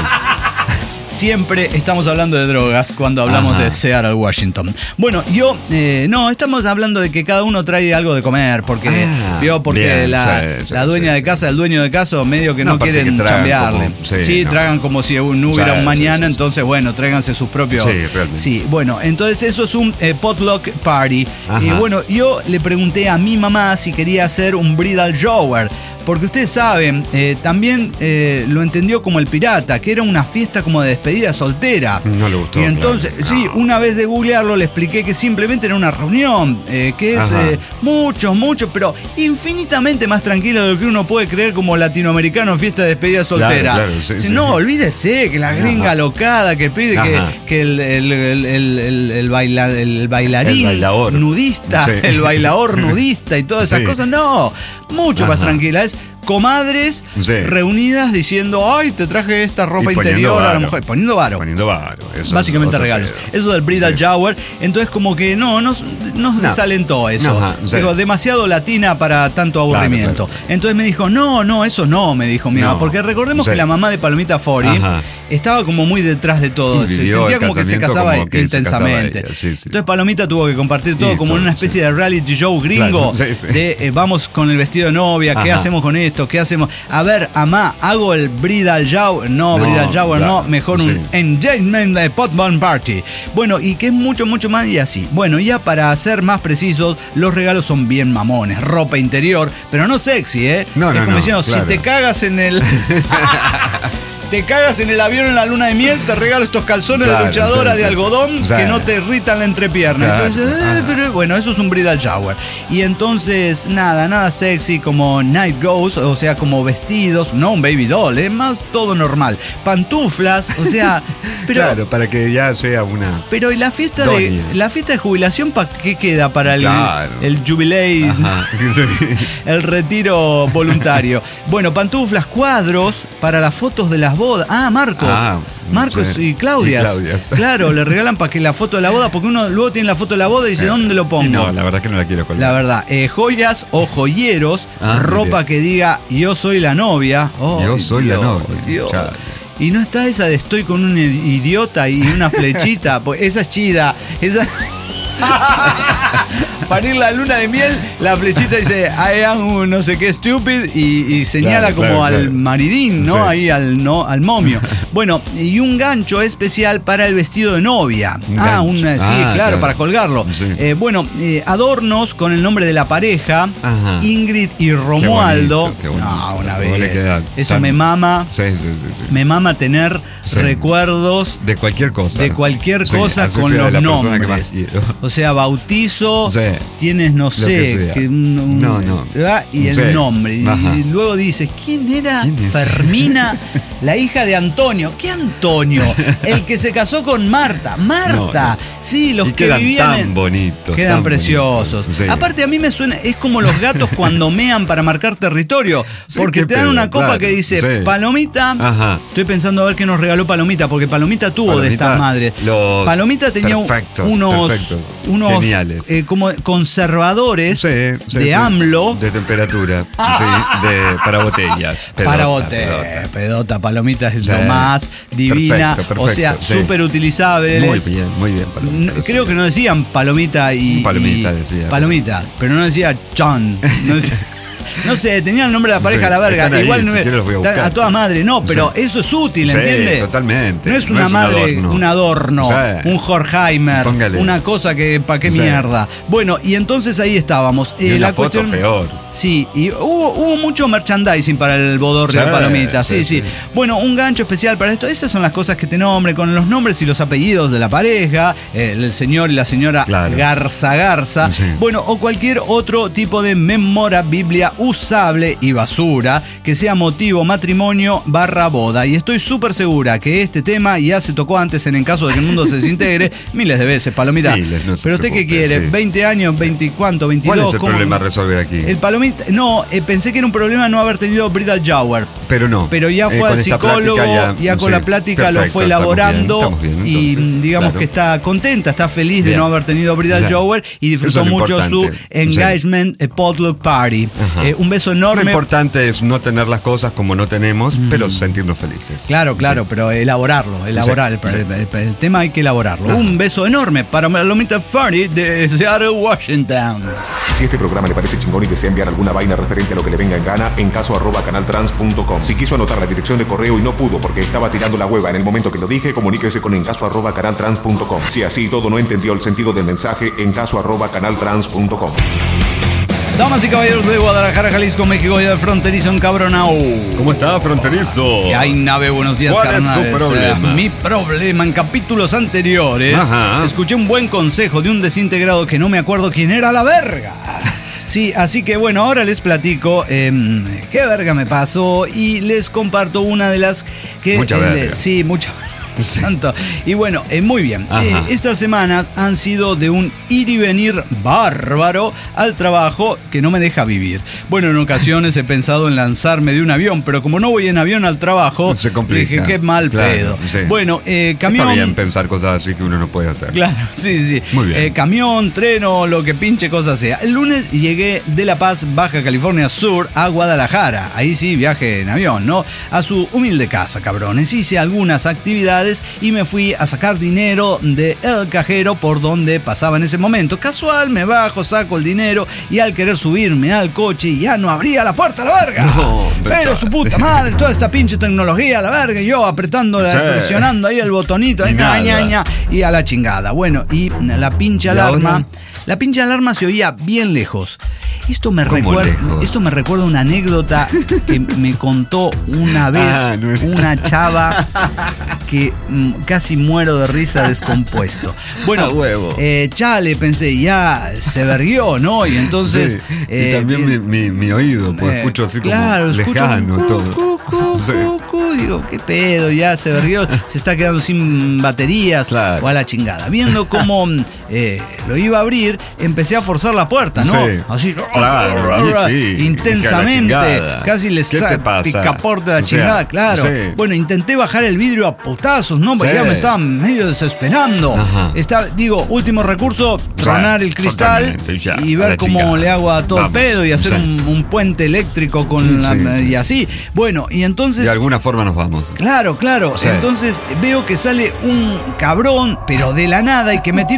Siempre estamos hablando de drogas cuando hablamos Ajá. de Seattle, Washington. Bueno, yo, eh, no, estamos hablando de que cada uno trae algo de comer, porque, Ah, vio, porque bien, la, sí, sí, la dueña sí, de sí. casa, el dueño de casa, medio que No, no, aparte quieren que tragan chambearle. como- sí, sí, no. tragan como si no hubiera Sí, un mañana, sí, sí, sí. entonces, bueno, tráiganse sus propios. Sí, realmente. Sí, bueno, entonces eso es un eh, potluck party. Ajá. Y bueno, yo le pregunté a mi mamá si quería hacer un bridal shower. Porque ustedes saben, eh, también eh, lo entendió como el pirata, que era una fiesta como de despedida soltera. No le gustó, Y entonces, claro. sí, No. una vez de googlearlo le expliqué que simplemente era una reunión, eh, que es Ajá. eh, mucho, mucho, pero infinitamente más tranquilo de lo que uno puede creer como latinoamericano en fiesta de despedida soltera. claro, sí, Dice, sí. no, olvídese que la gringa Ajá. locada que pide que, Ajá. que el, el, el, el, el- el baila- el bailarín El bailador. nudista, Sí. el bailador nudista y todas esas Sí. cosas, no, mucho más Ajá. tranquila. Es comadres Sí. reunidas diciendo, ay, te traje esta ropa Y poniendo interior a la varo. mujer, poniendo varo. Poniendo varo. Eso es Básicamente otro regalos. pedo. Eso del bridal Sí. shower. Entonces como que no, nos, nos No. desalentó eso. Ajá, sí. Digo, demasiado latina para tanto aburrimiento. Claro, claro. Entonces me dijo, no, no, eso no, me dijo mi No. mamá. Porque recordemos Sí. que la mamá de Palomita Fori Ajá. estaba como muy detrás de todo. Se Vivió sentía el como que se casamiento casaba como que se intensamente. casaba ella, sí, sí. Entonces Palomita tuvo que compartir todo Y como en todo, una especie sí. de reality show gringo. Claro, sí, sí. De eh, vamos con el vestido de novia, ¿qué Ajá. hacemos con esto? ¿Qué hacemos? A ver, amá, hago el bridal shower. No, No, bridal shower claro, no, mejor un sí. engagement de potman party. Bueno, y que es mucho, mucho más y así. Bueno, ya para ser más precisos, los regalos son bien mamones. Ropa interior, pero no sexy, ¿eh? No, es no, como no, diciendo, claro. si te cagas en el... Te cagas en el avión en la luna de miel, te regalo estos calzones Claro, de luchadora sí, de sí, algodón sí. que no te irritan la entrepierna. Claro. Entonces, eh, Ajá. pero bueno, eso es un bridal shower. Y entonces, nada, nada sexy como night goes, o sea, como vestidos, no un baby doll, es más todo normal. Pantuflas, o sea, pero... Claro, para que ya sea una. Pero ¿y la fiesta Doña. de la fiesta de jubilación para qué queda para el, Claro. el jubilei, Ajá. el retiro voluntario? Bueno, pantuflas, cuadros para las fotos de las bodas. Ah, Marcos. Ah, Marcos sí. y Claudias. Y Claudias. Claro, le regalan para que la foto de la boda, porque uno luego tiene la foto de la boda y dice, ¿dónde lo pongo? Y no, la verdad que no la quiero colgar. La verdad, eh, joyas o joyeros, Ah, ropa bien. que diga yo soy la novia. Yo Ay, soy la Dios, novia. Dios. Chale. Y no está esa de estoy con un idiota y una flechita, pues esa es chida. Esa. para ir la luna de miel, la flechita dice, I am no sé qué stupid, y, y señala claro, como claro, al claro. maridín, ¿no? Sí. Ahí al, no, al momio. Bueno, y un gancho especial para el vestido de novia. Un ah, gancho. un, sí, Ah, claro, claro. para colgarlo. Sí. Eh, bueno, eh, adornos con el nombre de la pareja, Ajá. Ingrid y Romualdo. bonito, qué bonito. No, una ¿Cómo le vez. queda Eso tan- me mama. Sí, sí, sí, sí. Me mama tener Sí. recuerdos De cualquier cosa. de cualquier Sí, cosa así con sea los de la persona nombres. que más quiero. O sea, bautizo, Sí. tienes, no Lo sé, que sea. que un- un- No, no. ¿verdad? Y el Sí. nombre. Y, Ajá. y luego dices, ¿quién era ¿Quién es? Fermina, la hija de Antonio? ¿Qué Antonio? El que se casó con Marta. Marta. No, no. Sí, los Y que quedan vivían tan en- bonitos. Quedan tan preciosos. bonitos. Sí. Aparte, a mí me suena, es como los gatos cuando mean para marcar territorio. Sí, Porque qué te dan pedo, una copa claro, que dice sí. Palomita. Ajá. Estoy pensando a ver qué nos regaló Palomita, porque Palomita tuvo de Palomita, estas madres. los- Palomita tenía perfecto, unos, perfecto. unos Geniales. eh, como conservadores Sí, sí, de sí. AMLO. De temperatura. Sí, de, para botellas. Pedota, para bote, pedota. pedota, Palomita es Sí. lo más divina, Perfecto, o sea, perfecto, sí. súper utilizable. Muy bien, muy bien. Palomita, No, sí. creo que no decían Palomita y. Palomita y- decía. Palomita, pero no decía John. No, decía- no sé, tenía el nombre de la pareja Sí, a la verga. están ahí, Igual si no es- quieres los voy a están buscar. a toda madre, no, pero Sí. eso es útil, Sí, ¿entiendes? totalmente. No es No una es un madre, adorno. un adorno, Sí. un Horkheimer, Póngale. una cosa que, ¿pa' qué Sí. mierda? Bueno, y entonces ahí estábamos. Y Eh, una la foto cuestión. peor. Sí, y hubo, hubo mucho merchandising para el bodorrio Sí, de Palomita, sí, sí, sí, sí. Bueno, un gancho especial para esto. Esas son las cosas que te nombren, con los nombres y los apellidos de la pareja, eh, el señor y la señora Claro. Garza Garza. Sí. Bueno, o cualquier otro tipo de memorabilia usable y basura que sea motivo matrimonio barra boda. Y estoy súper segura que este tema ya se tocó antes en En Caso de que el mundo se desintegre miles de veces, Palomita. Miles, no se Pero usted qué preocupe, quiere, sí. veinte años, veinte cuánto, veintidós. ¿Cuál es el ¿cómo? problema a resolver aquí? El Palomita, no, eh, pensé que era un problema no haber tenido Bridal Shower. Pero no. Pero ya Eh, fue con al esta psicólogo, plática ya, con sí, la plática lo perfecto, fue estamos elaborando bien, estamos bien, y entonces, digamos claro. que está contenta, está feliz de Bien. no haber tenido Bridal Ya. Shower y disfrutó Eso es lo mucho su importante. engagement eh, potluck party. Ajá. Eh, un beso Lo enorme. importante es no tener las cosas como no tenemos, pero sentirnos felices. Claro, claro, Sí. pero elaborarlo, elaborar. Sí, el, sí, el- sí. el- el tema hay que elaborarlo. Ajá. Un beso enorme para Palomita Farney de Seattle, Washington. Si este programa le parece chingón y desea enviar alguna vaina referente a lo que le venga en gana, en caso arroba canaltrans punto com. Si quiso anotar la dirección de correo y no pudo porque estaba tirando la hueva en el momento que lo dije, comuníquese con en caso arroba canaltrans punto com. Si así todo no entendió el sentido del mensaje, en caso arroba canaltrans punto com. Damas y caballeros de Guadalajara, Jalisco, México y del fronterizo en Cabronao. ¿Cómo está, fronterizo? Que hay nave, buenos días, ¿Cuál es su carnales. problema? Eh, Mi problema, en capítulos anteriores, Ajá. escuché un buen consejo de un desintegrado que no me acuerdo quién era la verga. Sí, así que bueno, ahora les platico eh, qué verga me pasó y les comparto una de las que... Mucha eh, verga. Sí, mucha Santo. Y bueno, eh, muy bien. Ajá. Eh, estas semanas han sido de un ir y venir bárbaro al trabajo que no me deja vivir. Bueno, en ocasiones he pensado en lanzarme de un avión, pero como no voy en avión al trabajo, Se complica. dije, qué mal Claro, pedo. sí. Bueno, eh, camión... Está bien pensar cosas así que uno no puede hacer. Claro, sí, sí. Muy bien. Eh, camión, tren o lo que pinche cosa sea. El lunes llegué de La Paz, Baja California Sur, a Guadalajara. Ahí sí, viaje en avión, ¿no? A su humilde casa, cabrones. Hice algunas actividades y me fui a sacar dinero del cajero por donde pasaba en ese momento. Casual, me bajo, saco el dinero y al querer subirme al coche ya no abría la puerta a la verga. No, Pero chaval. su puta madre, toda esta pinche tecnología a la verga y yo apretando, Sí. presionando ahí el botonito, Y ahí, ña, nada. ña, ña, y a la chingada. Bueno, y la pinche ¿Y alarma, ahora? la pinche alarma se oía bien lejos. Esto me ¿Cómo recuerda, lejos? esto me recuerda una anécdota que me contó una vez Ah, no es- una chava que mm, casi muero de risa descompuesto. Bueno, A huevo. eh, chale, pensé, ya se verguió, ¿no? Y entonces... Sí, eh, y también mi, mi, mi oído, pues eh, escucho así claro, como escucho lejano un todo. cu, cu, Sí. cu, cu, digo, qué pedo, ya se verguió, se está quedando sin baterías Claro. o a la chingada. Viendo cómo eh, lo iba a abrir, empecé a forzar la puerta, ¿no? Sí. Así, Claro, y sí, intensamente, que a la chingada. casi le ¿Qué te saca pasa? picaporte a la O sea, chingada, claro. sí. Bueno, intenté bajar el vidrio a putazos, ¿no? Porque Sí. ya me estaba medio desesperando. Ajá. Está, digo, último recurso, tronar el cristal totalmente, ya, y a ver la cómo chingada. le hago a todo el Vamos, pedo y hacer sí. un, un puente eléctrico con Sí, la- sí, sí. y así. Bueno, y entonces... De alguna forma nos vamos. Claro, claro. Sí. Entonces veo que sale un cabrón, pero de la nada, y que me tira un putazo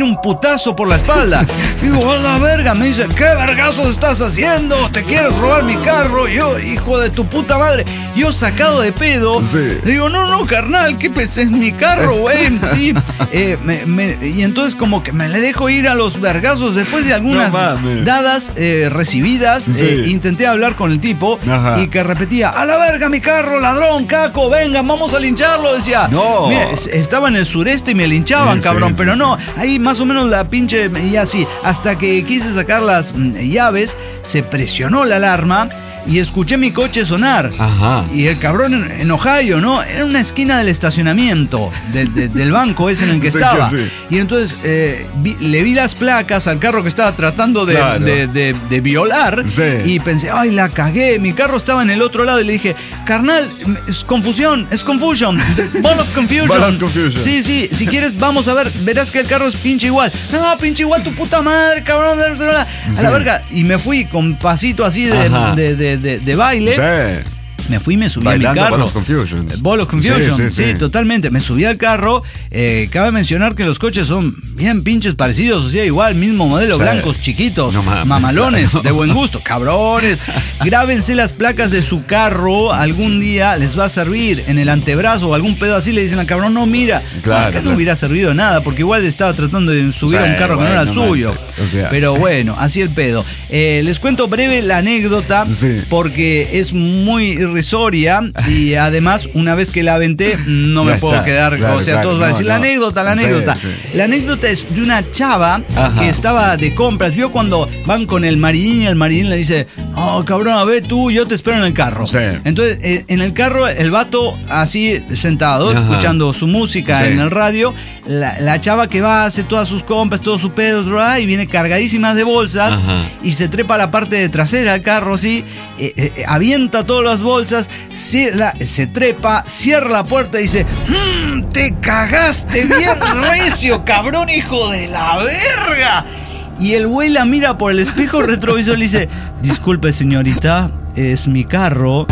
putazo por la espalda. Digo, a la verga. Me dice, ¿qué vergazos estás haciendo? ¿Te quieres robar mi carro? Yo, hijo de tu puta madre. Yo sacado de pedo. Sí. Le digo, no, no, carnal, ¿qué pues, es mi carro, güey? Sí. Eh, me, me, y entonces como que me le dejo ir a los vergazos después de algunas no dadas eh, recibidas. Sí. Eh, intenté hablar con el tipo. Ajá. Y que repetía, a la verga mi carro, ladrón, caco, venga, vamos a lincharlo. Decía, no. Mira, estaba en el sureste y me linchaban, sí, cabrón, sí, pero sí. no, ahí más o menos la pinche, y así, hasta que quise sacar las mm, llaves, se presionó la alarma y escuché mi coche sonar. Ajá. Y el cabrón en, en Ohio, ¿no? Era una esquina del estacionamiento de, de, del banco ese en el que Sí, estaba. que sí. Y entonces eh, vi, le vi las placas al carro que estaba tratando de, Claro. de, de, de violar. Sí. Y pensé, ay, la cagué. Mi carro estaba en el otro lado y le dije, carnal, es confusión, es confusion. Ball of confusion. Ball of confusion. Sí, sí, si quieres, vamos a ver, verás que el carro es pinche igual. No, pinche igual tu puta madre, cabrón. A la Sí. verga. Y me fui con pasito así de, Ajá. de, de, de, de baile. Sí. Me fui y me subí Bailando a mi carro. Ball of Confusion. Ball of Confusion, Sí, sí, sí, sí. totalmente. Me subí al carro. Eh, cabe mencionar que los coches son bien pinches parecidos, o sea, igual, mismo modelo, Sí. blancos, chiquitos, No mames, mamalones, claro. de buen gusto, cabrones. Grábense las placas de su carro, algún día les va a servir en el antebrazo o algún pedo así, le dicen al cabrón, no, mira, Claro, acá no claro. hubiera servido de nada, porque igual estaba tratando de subir Sí, a un carro que no era el bueno, suyo. manches, o sea. Pero bueno, así el pedo. Eh, les cuento breve la anécdota, Sí. porque es muy irrisoria y además, una vez que la aventé, no me Ya puedo está, quedar, claro, o sea, claro, todos van a no, decir, la no. anécdota, la Sí, anécdota. sí. La anécdota es de una chava Ajá. que estaba de compras. Vio cuando van con el marín y el marín le dice, oh, cabrón, a ver tú, yo te espero en el carro. Sí. Entonces, eh, en el carro, el vato así sentado, Ajá. escuchando su música Sí. en el radio, la, la chava que va, hace todas sus compras, todo su pedo, ¿verdad? Y viene cargadísima de bolsas. Ajá. Y se trepa a la parte de trasera del carro, así, eh, eh, avienta todas las bolsas, se, la- se trepa, cierra la puerta y dice, "Mm, te cagaste bien recio, cabrón, hijo de la verga". Y el güey la mira por el espejo retrovisor y le dice, disculpe señorita, es mi carro.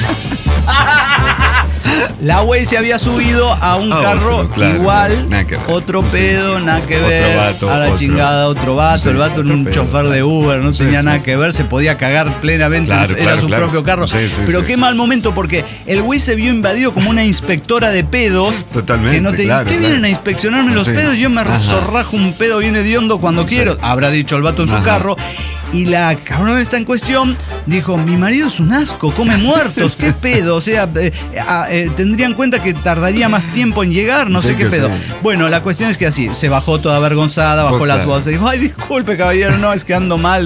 La güey se había subido a un Ah, carro otro, claro, igual, nada que ver. otro Sí, pedo, sí, sí. nada que Otro ver, vato, a la otro. chingada, otro vato, Sí, el vato era otro un pedo, chofer de claro. Uber, no Sí, tenía sí. nada que ver, se podía cagar plenamente, Claro, era claro, su claro. propio carro. Sí, sí, Pero sí. qué mal momento, porque el güey se vio invadido como una inspectora de pedos. Totalmente, Que no te claro, ¿qué claro. vienen a inspeccionarme los Sí. pedos? Yo me Ajá. zorrajo un pedo bien hediondo cuando quiero, habrá dicho el vato en su Ajá. carro. Y la cabrona está en cuestión dijo, mi marido es un asco, come muertos, ¿qué pedo? O sea, eh, ah, eh, tendría en cuenta que tardaría más tiempo en llegar, no Sí sé qué que pedo. sí. Bueno, la cuestión es que así, se bajó toda avergonzada, bajó Pues las claro. bolsas, dijo, ay, disculpe, caballero, no, es que ando mal.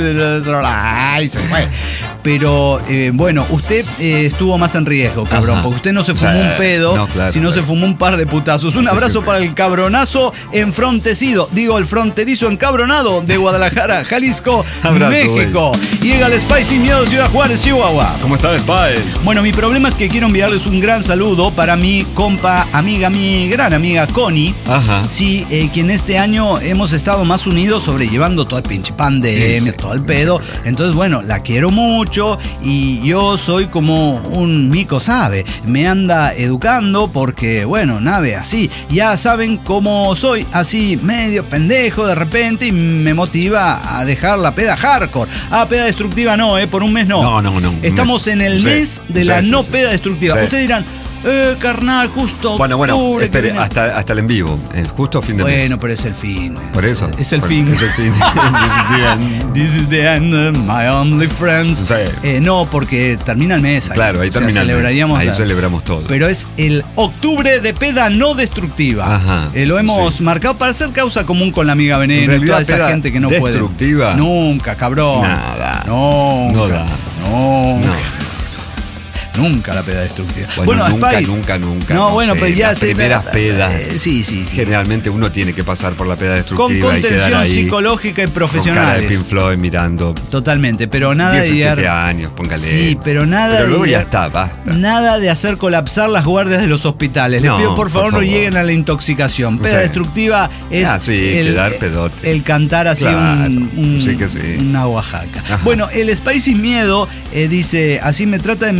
Ay, se fue. Pero eh, bueno, usted eh, estuvo más en riesgo, cabrón, Ajá. porque usted no se fumó Sí. un pedo, No, claro, sino claro. se fumó un par de putazos. Un Sí, abrazo sí. para el cabronazo enfrontecido, digo, el fronterizo encabronado de Guadalajara, Jalisco, Abrazo, México. Llega el Spicy Miedo, Ciudad Juárez, Chihuahua. ¿Cómo está el Spice? Bueno, mi problema es que quiero enviarles un gran saludo para mi compa, amiga, mi gran amiga Connie. Ajá. Sí, eh, quien este año hemos estado más unidos sobrellevando todo el pinche pandemia, Sí, sí, todo el pedo. Entonces, bueno, la quiero mucho y yo soy como un mico, ¿sabe? Me anda educando porque, bueno, nave, así. Ya saben cómo soy, así medio pendejo de repente y me motiva a dejar la peda hardcore. Ah, peda destructiva no, ¿eh? Por un mes no. No, no, no, un Estamos mes. en el Sí, mes de sí, la sí, no sí, peda sí. destructiva. Sí. Ustedes dirán, eh, carnal, justo Bueno, bueno, octubre que espere, viene". hasta, hasta el en vivo, el justo fin de mes. Bueno, pero es el fin. Por eso. Es el Por- fin. Es el fin. This is the end. This is the end, uh, my only friends. Sí. Eh, no, porque termina el mes. Claro, ahí O sea, termina el mes. celebraríamos Ahí la- celebramos todo. Pero es el octubre de peda no destructiva. Ajá, Eh, lo hemos sí. marcado para hacer causa común con la amiga En Veneno, realidad, toda esa peda gente que no puede. destructiva. Nunca, cabrón. Nada. Nunca. No da. Nunca. No. Nunca la peda destructiva. Bueno, nunca, Spy- nunca, nunca. No, bueno, sé, pero ya las sé- primeras pedas. eh, sí, sí, sí. Generalmente uno tiene que pasar por la peda Con destructiva y quedar contención ahí psicológica y con cara de profesionales. Pink Floyd mirando Totalmente, pero nada de diecisiete guiar- años, póngale. Sí, pero nada Pero de luego ya guiar- está, basta. Nada de hacer colapsar las guardias de los hospitales. Les No, pido por favor, por no favor. lleguen a la intoxicación. Peda Sí. destructiva es Ah, sí, quedar pedote. el cantar así Claro, un, un- sí que sí. una Oaxaca. Ajá. Bueno, el Spicy Miedo eh, dice, así me trata, me motiva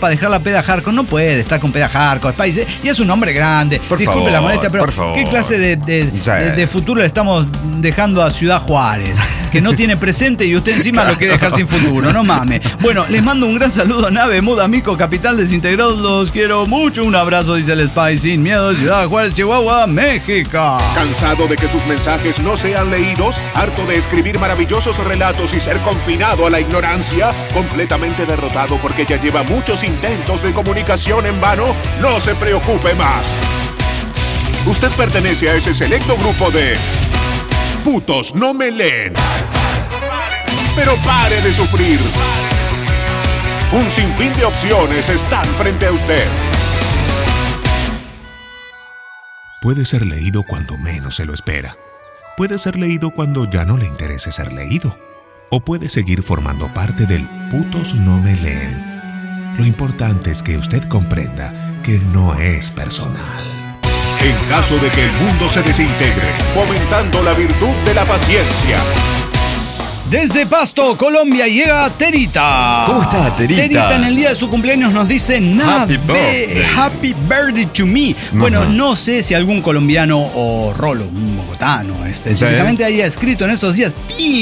para dejar la peda hardcore. No puede estar con peda hardcore, Spice. Y es un hombre grande. Por Disculpe favor, la molestia, pero por favor. ¿qué clase de, de, Sí. de, de futuro le estamos dejando a Ciudad Juárez? Que no tiene presente y usted encima lo quiere dejar sin futuro, no mames. Bueno, les mando un gran saludo a Nave Muda, Mico, Capital Desintegrados. Los quiero mucho. Un abrazo, dice el Spy, sin miedo, Ciudad Juárez, Chihuahua, México. ¿Cansado de que sus mensajes no sean leídos? ¿Harto de escribir maravillosos relatos y ser confinado a la ignorancia? ¿Completamente derrotado porque ya lleva muchos intentos de comunicación en vano? No se preocupe más. Usted pertenece a ese selecto grupo de putos no me leen. Pero pare de sufrir. Un sinfín de opciones están frente a usted. Puede ser leído cuando menos se lo espera. Puede ser leído cuando ya no le interese ser leído. O puede seguir formando parte del putos no me leen. Lo importante es que usted comprenda que no es personal. En caso de que el mundo se desintegre, fomentando la virtud de la paciencia. Desde Pasto, Colombia, llega Terita. ¿Cómo está, Terita? Terita en el día de su cumpleaños nos dice Happy Nave, birthday. Happy birthday to me. Bueno, Ajá. no sé si algún colombiano o Rolo, un bogotano específicamente, Sí. haya escrito en estos días,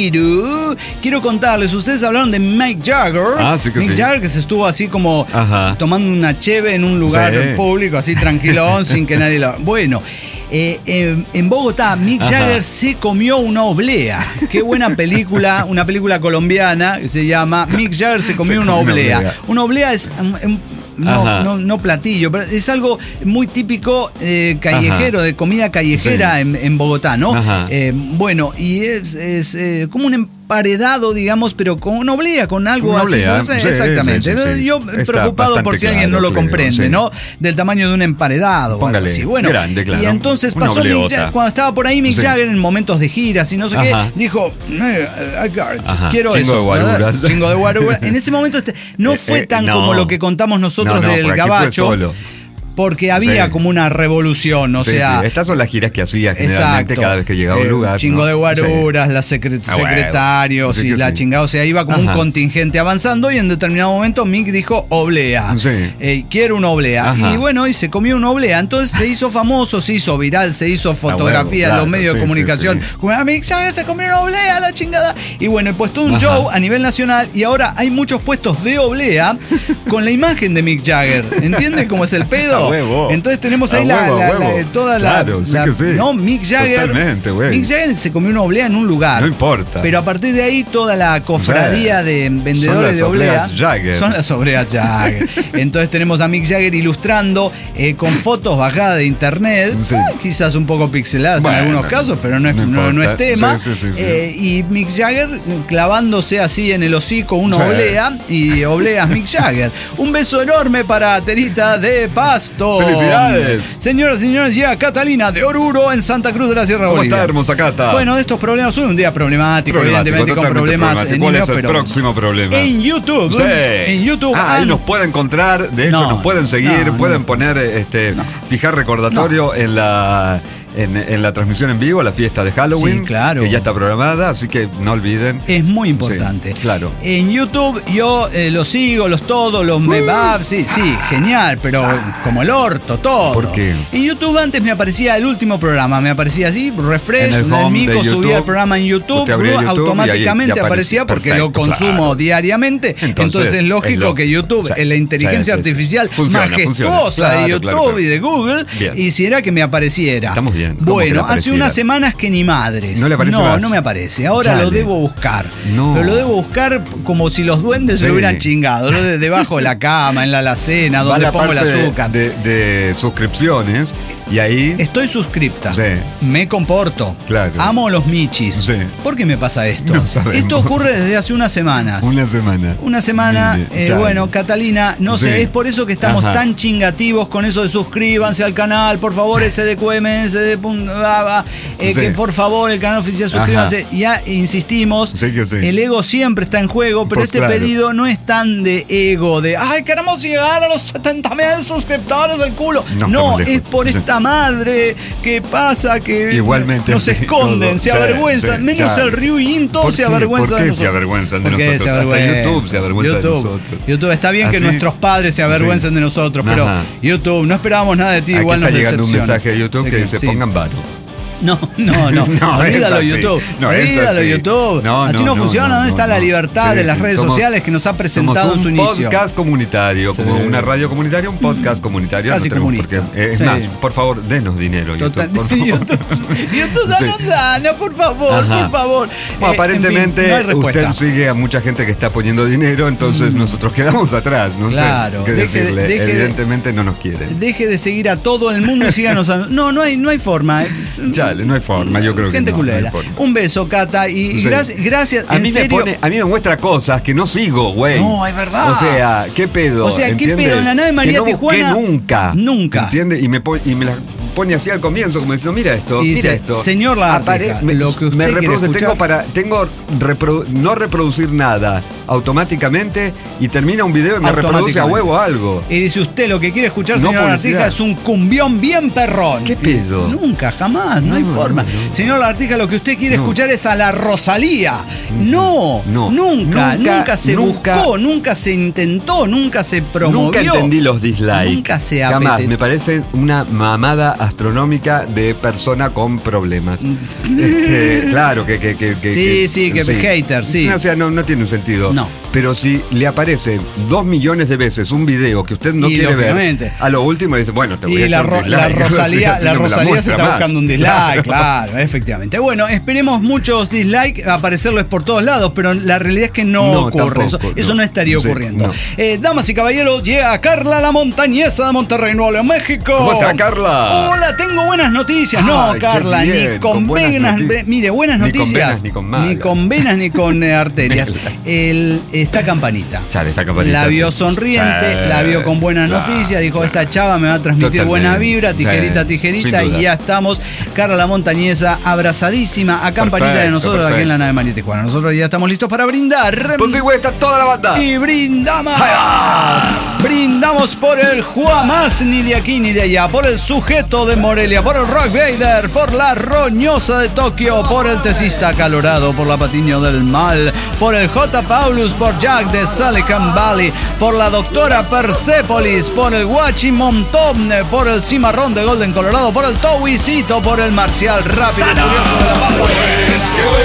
pero quiero contarles, ustedes hablaron de Mick Jagger. Ah, sí que Mick sí. Jagger que se estuvo así como Ajá. tomando una cheve en un lugar Sí. público, así tranquilón, sin que nadie lo... Bueno... Eh, en, en Bogotá, Mick Ajá. Jagger se comió una oblea. Qué buena película, una película colombiana que se llama Mick Jagger se comió Se una comió una oblea. oblea. Una oblea es um, um, no, Ajá. no, no platillo, pero es algo muy típico eh, callejero, Ajá. de comida callejera Sí. en, en Bogotá, ¿no? Ajá. Eh, bueno, y es, es eh, como un emparedado, digamos, pero con una oblea, con algo Una así. oblea, no sé, sí, exactamente. sí, sí, sí. Yo Está preocupado por bastante si alguien no claro, lo creo, comprende, sí. ¿no? Del tamaño de un emparedado. o algo Póngale, así. Bueno, grande, claro. y entonces Una pasó Mick obleota. Jagger, cuando estaba por ahí Mick Sí. Jagger en momentos de giras y no sé Ajá. qué, dijo, eh, I got it, Ajá. quiero Chingo eso. de guaruras. ¿verdad? Chingo de guaruras. En ese momento este, no Eh, fue eh, tan no. como lo que contamos nosotros No, no, del por aquí fue gabacho. solo. Porque había Sí. como una revolución, o Sí, sea... sí. Estas son las giras que hacía generalmente Exacto. cada vez que llegaba a un Eh, lugar. Chingo ¿no? de guaruras, Sí. las secre- Ah, bueno. secretarios Sí y que la sí. chingada. O sea, iba como un Ajá. contingente avanzando y en determinado momento Mick dijo oblea. Sí. Eh, quiero una oblea. Ajá. Y bueno, y se comió una oblea. Entonces se hizo famoso, se hizo viral, se hizo fotografía en claro, los medios sí, de comunicación. sí, sí. Como, "Ah, Mick Jagger se comió una oblea, la chingada". Y bueno, y pues todo un Ajá. show a nivel nacional y ahora hay muchos puestos de oblea con la imagen de Mick Jagger. ¿Entiendes cómo es el pedo? A huevo. Entonces tenemos A ahí la, huevo, a la- huevo. la- toda la, Claro, sí la- que sí. no, Mick Jagger. Totalmente, güey. Mick Jagger se comió una oblea en un lugar. No importa. Pero a partir de ahí toda la cofradía Sí. de Son vendedores las de oblea obleas Jagger. son las obleas Jagger. Entonces tenemos a Mick Jagger ilustrando eh, con fotos bajadas de internet, Sí. eh, quizás un poco pixeladas Bueno, en algunos casos, pero no es, no no- no es importa. tema. Sí, sí, sí, sí. Eh, y Mick Jagger clavándose así en el hocico una Sí. oblea y obleas Mick Jagger. Un beso enorme para Terita de Pasto. ¡Felicidades! Señoras y señores, llega Catalina de Oruro en Santa Cruz de la Sierra ¿Cómo Bolivia. está, hermosa Cata? Bueno, de estos problemas, hoy un día problemático, Problemático, evidentemente con totalmente problemas problemático. en ¿Cuál niños, es el pero próximo problema? en YouTube, Sí. en YouTube, Ah, ahí han- nos pueden encontrar, de hecho No, nos pueden seguir, no, pueden no. poner, este, fijar recordatorio en la en, en la transmisión en vivo, la fiesta de Halloween, Sí, claro. que ya está programada, así que no olviden. es muy importante. Sí, claro. En YouTube yo eh, los sigo, los todos, los me va, sí, sí, genial, pero como el orto, todo. ¿Por qué? En YouTube antes me aparecía el último programa, me aparecía así, refresh, En el el home mico de YouTube, subía el programa en YouTube, usted abría YouTube automáticamente y ahí- y aparecía aparecía. porque Perfecto, lo consumo claro. diariamente. Entonces, Entonces, es lógico es lo- que YouTube, o sea, en la inteligencia sí, sí, sí. artificial Funciona, majestuosa funciona. de Claro, YouTube claro, claro. y de Google, Bien. hiciera que me apareciera. Estamos bien. ¿Cómo que le Bueno, hace apareciera? unas semanas que ni madres. ¿No le aparece No, más? no me aparece. Ahora Chale. lo debo buscar. No. Pero lo debo buscar como si los duendes se Sí. lo hubieran chingado. ¿no? De- Debajo de la cama, en la alacena, Va donde la pongo el parte de- azúcar. De, de suscripciones y ahí Estoy suscripta. Sí. Me comporto. Claro. Amo los michis. Sí. ¿Por qué me pasa esto? No sabemos. Esto ocurre desde hace unas semanas. una semana. Una semana, Mire, eh, chale. bueno, Catalina, no sé, Sí. es por eso que estamos Ajá. tan chingativos con eso de suscríbanse al canal, por favor, S D Q M, S de punto, va, va, eh, Sí. que por favor el canal oficial suscríbanse. Ya insistimos, Sí que sí. el ego siempre está en juego, pero Pues este claro. pedido no es tan de ego, de ay, queremos llegar a los setenta mil suscriptores del culo. No, No, estamos es lejos. por Sí. esta madre que pasa que Igualmente, nos sí, esconden, todo. se Sí, avergüenzan, sí, menos ya. el Ryujin, todos ¿Por se qué? avergüenzan ¿Por de qué nosotros. se avergüenzan de ¿Por qué nosotros? se Hasta avergüenzan? YouTube se avergüenza de YouTube. nosotros. YouTube, está bien que ¿Ah, sí? nuestros padres se avergüencen Sí. de nosotros, pero Ajá. YouTube, no esperábamos nada de ti, Aquí igual está nos llegando un decepcionas. mensaje de YouTube ¿De que qué? dice Sí. pongan varo. No, no, no. No, Olvídalo, es así. YouTube. No, es Olvídalo, así. YouTube. No, así no, no, no, funciona. no, ¿Dónde no, está la no. libertad Sí, de las sí. redes Somos- sociales que nos ha presentado Somos en su un inicio? podcast comunitario, como Sí. una radio comunitaria, un podcast comunitario. Casi no tenemos comunista. por qué. Eh, es Sí. más, por favor, denos dinero. Total- YouTube, por favor. YouTube, YouTube, Sí. danos dana, por favor, Ajá. por favor. Bueno, Eh, aparentemente en fin, no hay respuesta. usted sigue a mucha gente que está poniendo dinero, entonces nosotros quedamos atrás. No Claro. sé qué Deje de- decirle. deje de- Evidentemente no nos quieren. Deje de seguir a todo el mundo y síganos a... No, no hay, no hay forma. Chale, no hay forma, yo creo que Gente no, no hay culera. forma. Un beso, Cata. Y Sí. gracias, gracias. A en mí, me serio. pone, a mí me muestra cosas que no sigo, güey. No, es verdad. O sea, ¿qué pedo? O sea, ¿qué ¿entiendes? pedo? En la nave María que no busqué Tijuana, nunca. nunca. ¿Entiendes? Y me, pon- y me las pone así al comienzo, como diciendo, mira esto, Y mira dice, esto. señor Lagartija, me, lo que usted me quiere reproduce, escuchar- tengo para, tengo reprodu- no reproducir nada automáticamente y termina un video y me reproduce a huevo algo. Y dice usted lo que quiere escuchar, No señor publicidad. Lagartija, es un cumbión bien perrón. ¿Qué pedo? Nunca, jamás, no, No, hay no, forma. no. Señor Lagartija, lo que usted quiere No. escuchar es a la Rosalía. No, No. nunca, Nunca, nunca se nunca. buscó, nunca se intentó, nunca se promovió. Nunca entendí los dislikes. Nunca se Jamás. apete- Me parece una mamada astronómica de persona con problemas. Este, claro, que, que, que, que- Sí, que- sí, que hater, sí. No, o sea, no, no tiene un sentido. No. Pero si le aparece dos millones de veces un video que usted no Y quiere ver, lógicamente. a lo último dice, bueno, te voy a Y la, echar un Ro- la dislike. Rosalía, Así la no me Rosalía se muestra está más. buscando un dislike, Claro. claro, efectivamente. Bueno, esperemos muchos dislikes, aparecerlos por todos lados, pero la realidad es que no, No, ocurre. Eso, tampoco, eso no. no. estaría Sí, ocurriendo. no. Eh, damas y caballeros, llega Carla la Montañesa de Monterrey, Nuevo León, México. ¿Cómo está, Carla? Hola, tengo buenas noticias. No, Ay, qué Carla, bien, ni con, con buenas venas, noticias. mire, buenas Ni con noticias. venas, ni con malas. Ni con venas ni con eh, arterias. El, está Campanita. Chale, esta campanita, La vio sí. sonriente, Sí, la vio con buenas claro. noticias, dijo, esta chava me va a transmitir Totalmente. buena vibra, tijerita, Sí, tijerita, sin duda. y ya estamos. Carla la Montañesa abrazadísima a Campanita de Perfecto, nosotros aquí perfecto. en la nave María Tijuana. Nosotros ya estamos listos para brindar. Pues sí, güey, está toda la banda. Y brindamos. Brindamos por el Juamás, ni de aquí ni de allá, por el sujeto de Morelia, por el Rock Vader, por la roñosa de Tokio, por el tesista acalorado, por la Patiño del Mal, por el J. Paulus, por Jack de Silicon Valley, por la doctora Persepolis, por el Guachi Montón, por el Cimarrón de Golden Colorado, por el Towisito, por el Marcial Rápido y Furioso de la Pampa.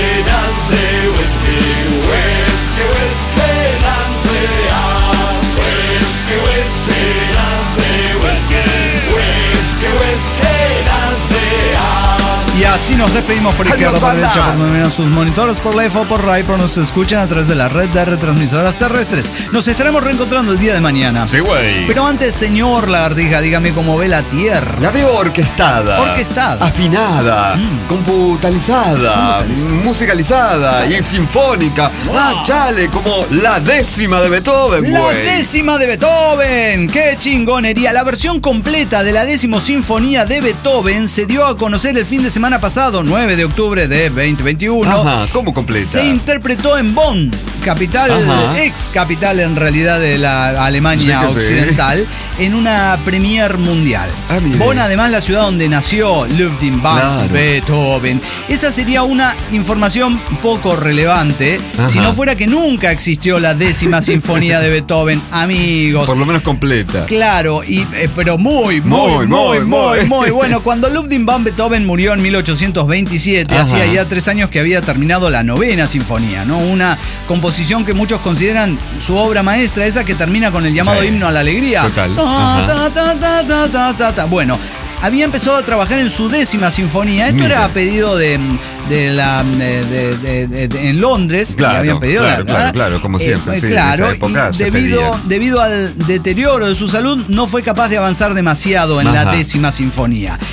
Y así nos despedimos por izquierda, Adiós, por banda. derecha, por donde miran sus monitores, por live o por Rai, por nos escuchan a través de la red de retransmisoras terrestres. Nos estaremos reencontrando el día de mañana. Sí, güey. Pero antes, señor Lagartija, dígame cómo ve la Tierra. La veo orquestada. Orquestada. Afinada. Mm. Computalizada. Computalizada. Musicalizada. Y sinfónica. Ah, chale, como la décima de Beethoven, La güey. décima de Beethoven, qué chingonería. La versión completa de la décima sinfonía de Beethoven se dio a conocer el fin de semana pasado, nueve de octubre de veinte veintiuno. Ajá, ¿cómo completa? Se interpretó en Bonn, capital, Ajá. ex capital en realidad de la Alemania Sí que sí. occidental, en una premier mundial. Ah, mire. Bonn, además, la ciudad donde nació Ludwig van Claro. Beethoven. Esta sería una información poco relevante Ajá. si no fuera que nunca existió la décima sinfonía de Beethoven, amigos. Por lo menos completa. Claro, y, eh, pero muy, muy, muy, Muy, muy, muy, muy, muy. bueno. Cuando Ludwig van Beethoven murió en mil ochocientos veintisiete, Ajá. hacía ya tres años que había terminado la novena sinfonía, ¿no? Una composición que muchos consideran su obra maestra, esa que termina con el llamado Sí. himno a la alegría. Total. Ta, Ajá. ta, ta, ta, ta, ta, ta, ta. Bueno, había empezado a trabajar en su décima sinfonía. Esto Mira. era a pedido de, de la de, de- de- de- de- en Londres. Claro, le habían pedido claro, la- claro, ¿verdad? claro, como siempre, sí, en claro, esa época y se debido, pedía. debido al deterioro de su salud, no fue capaz de avanzar demasiado en la Ajá. décima sinfonía.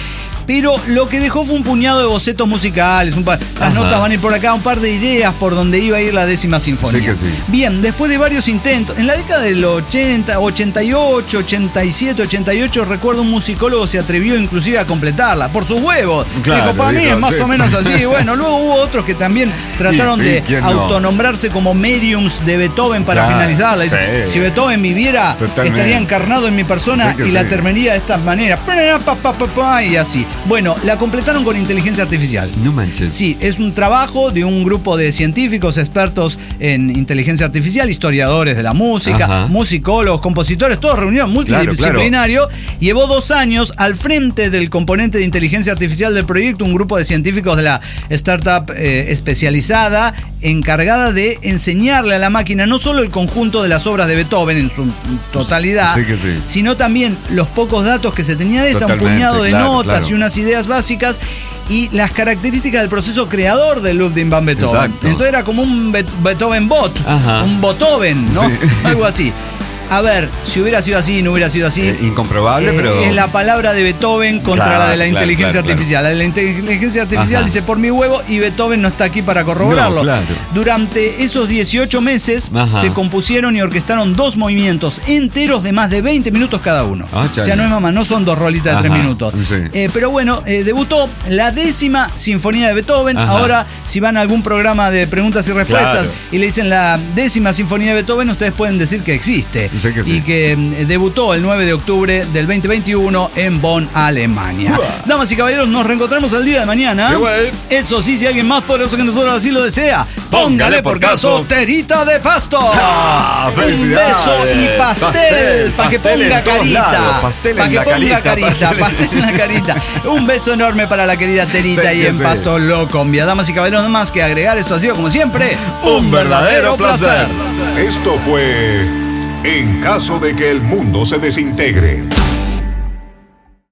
pero lo que dejó fue un puñado de bocetos musicales, un par, las Ajá. notas van a ir por acá, un par de ideas por donde iba a ir la décima sinfonía. Sí que sí. Bien, después de varios intentos, en la década del ochenta, ochenta y ocho, ochenta y siete, ochenta y ocho, recuerdo un musicólogo se atrevió inclusive a completarla, por sus huevos. Claro, dijo, para mí dijo, es más sí. o menos así. Bueno, luego hubo otros que también trataron Y sí, de ¿quién no? autonombrarse como mediums de Beethoven para Claro, finalizarla. Dice, sí. si Beethoven viviera, Totalmente. estaría encarnado en mi persona Sí que y la sí. terminaría de esta manera. Pa, pa, pa, pa, y así. Bueno, la completaron con inteligencia artificial. No manches. Sí, es un trabajo de un grupo de científicos expertos en inteligencia artificial, historiadores de la música, Ajá. musicólogos, compositores, todos reunidos, multidisciplinario. Llevó dos años al frente del componente de inteligencia artificial del proyecto, un grupo de científicos de la startup eh, especializada, encargada de enseñarle a la máquina no solo el conjunto de las obras de Beethoven en su totalidad, Sí que sí. sino también los pocos datos que se tenía de esta, un Totalmente, puñado de claro, notas claro. y unas ideas básicas y las características del proceso creador de Ludwig van Beethoven. Exacto. Entonces era como un Be- Beethoven bot, Ajá. un Beethoven, ¿no? Sí. Algo así. A ver, si hubiera sido así, no hubiera sido así. Eh, incomprobable, Eh, pero. Es la palabra de Beethoven contra Claro, la de la claro, inteligencia claro, artificial. La de la inteligencia artificial Ajá. dice por mi huevo y Beethoven no está aquí para corroborarlo. No, claro. Durante esos dieciocho meses Ajá. se compusieron y orquestaron dos movimientos enteros de más de veinte minutos cada uno. Ah, o sea, chale. no es mamá, no son dos rolitas de tres Ajá, minutos. sí. Eh, pero bueno, eh, debutó la décima sinfonía de Beethoven. Ajá. Ahora, si van a algún programa de preguntas y respuestas Claro. y le dicen la décima sinfonía de Beethoven, ustedes pueden decir que existe. Sí que sí. Y que eh, debutó el nueve de octubre del veinte veintiuno en Bonn, Alemania. Damas y caballeros, nos reencontramos el día de mañana. Sí, güey. Eso sí, si alguien más poderoso que nosotros así lo desea, póngale por caso terita de pasto. Ah, Un felicidades. beso y pastel, Pastel, para que pastel ponga en todos carita. lados, pastel Para en que la ponga carita, carita, pastel. pastel en la carita. Un beso enorme para la querida Terita Sí y que en sí. Pasto lo combia. Damas y caballeros, no más que agregar, esto ha sido como siempre Un verdadero placer. Esto fue En caso de que el mundo se desintegre.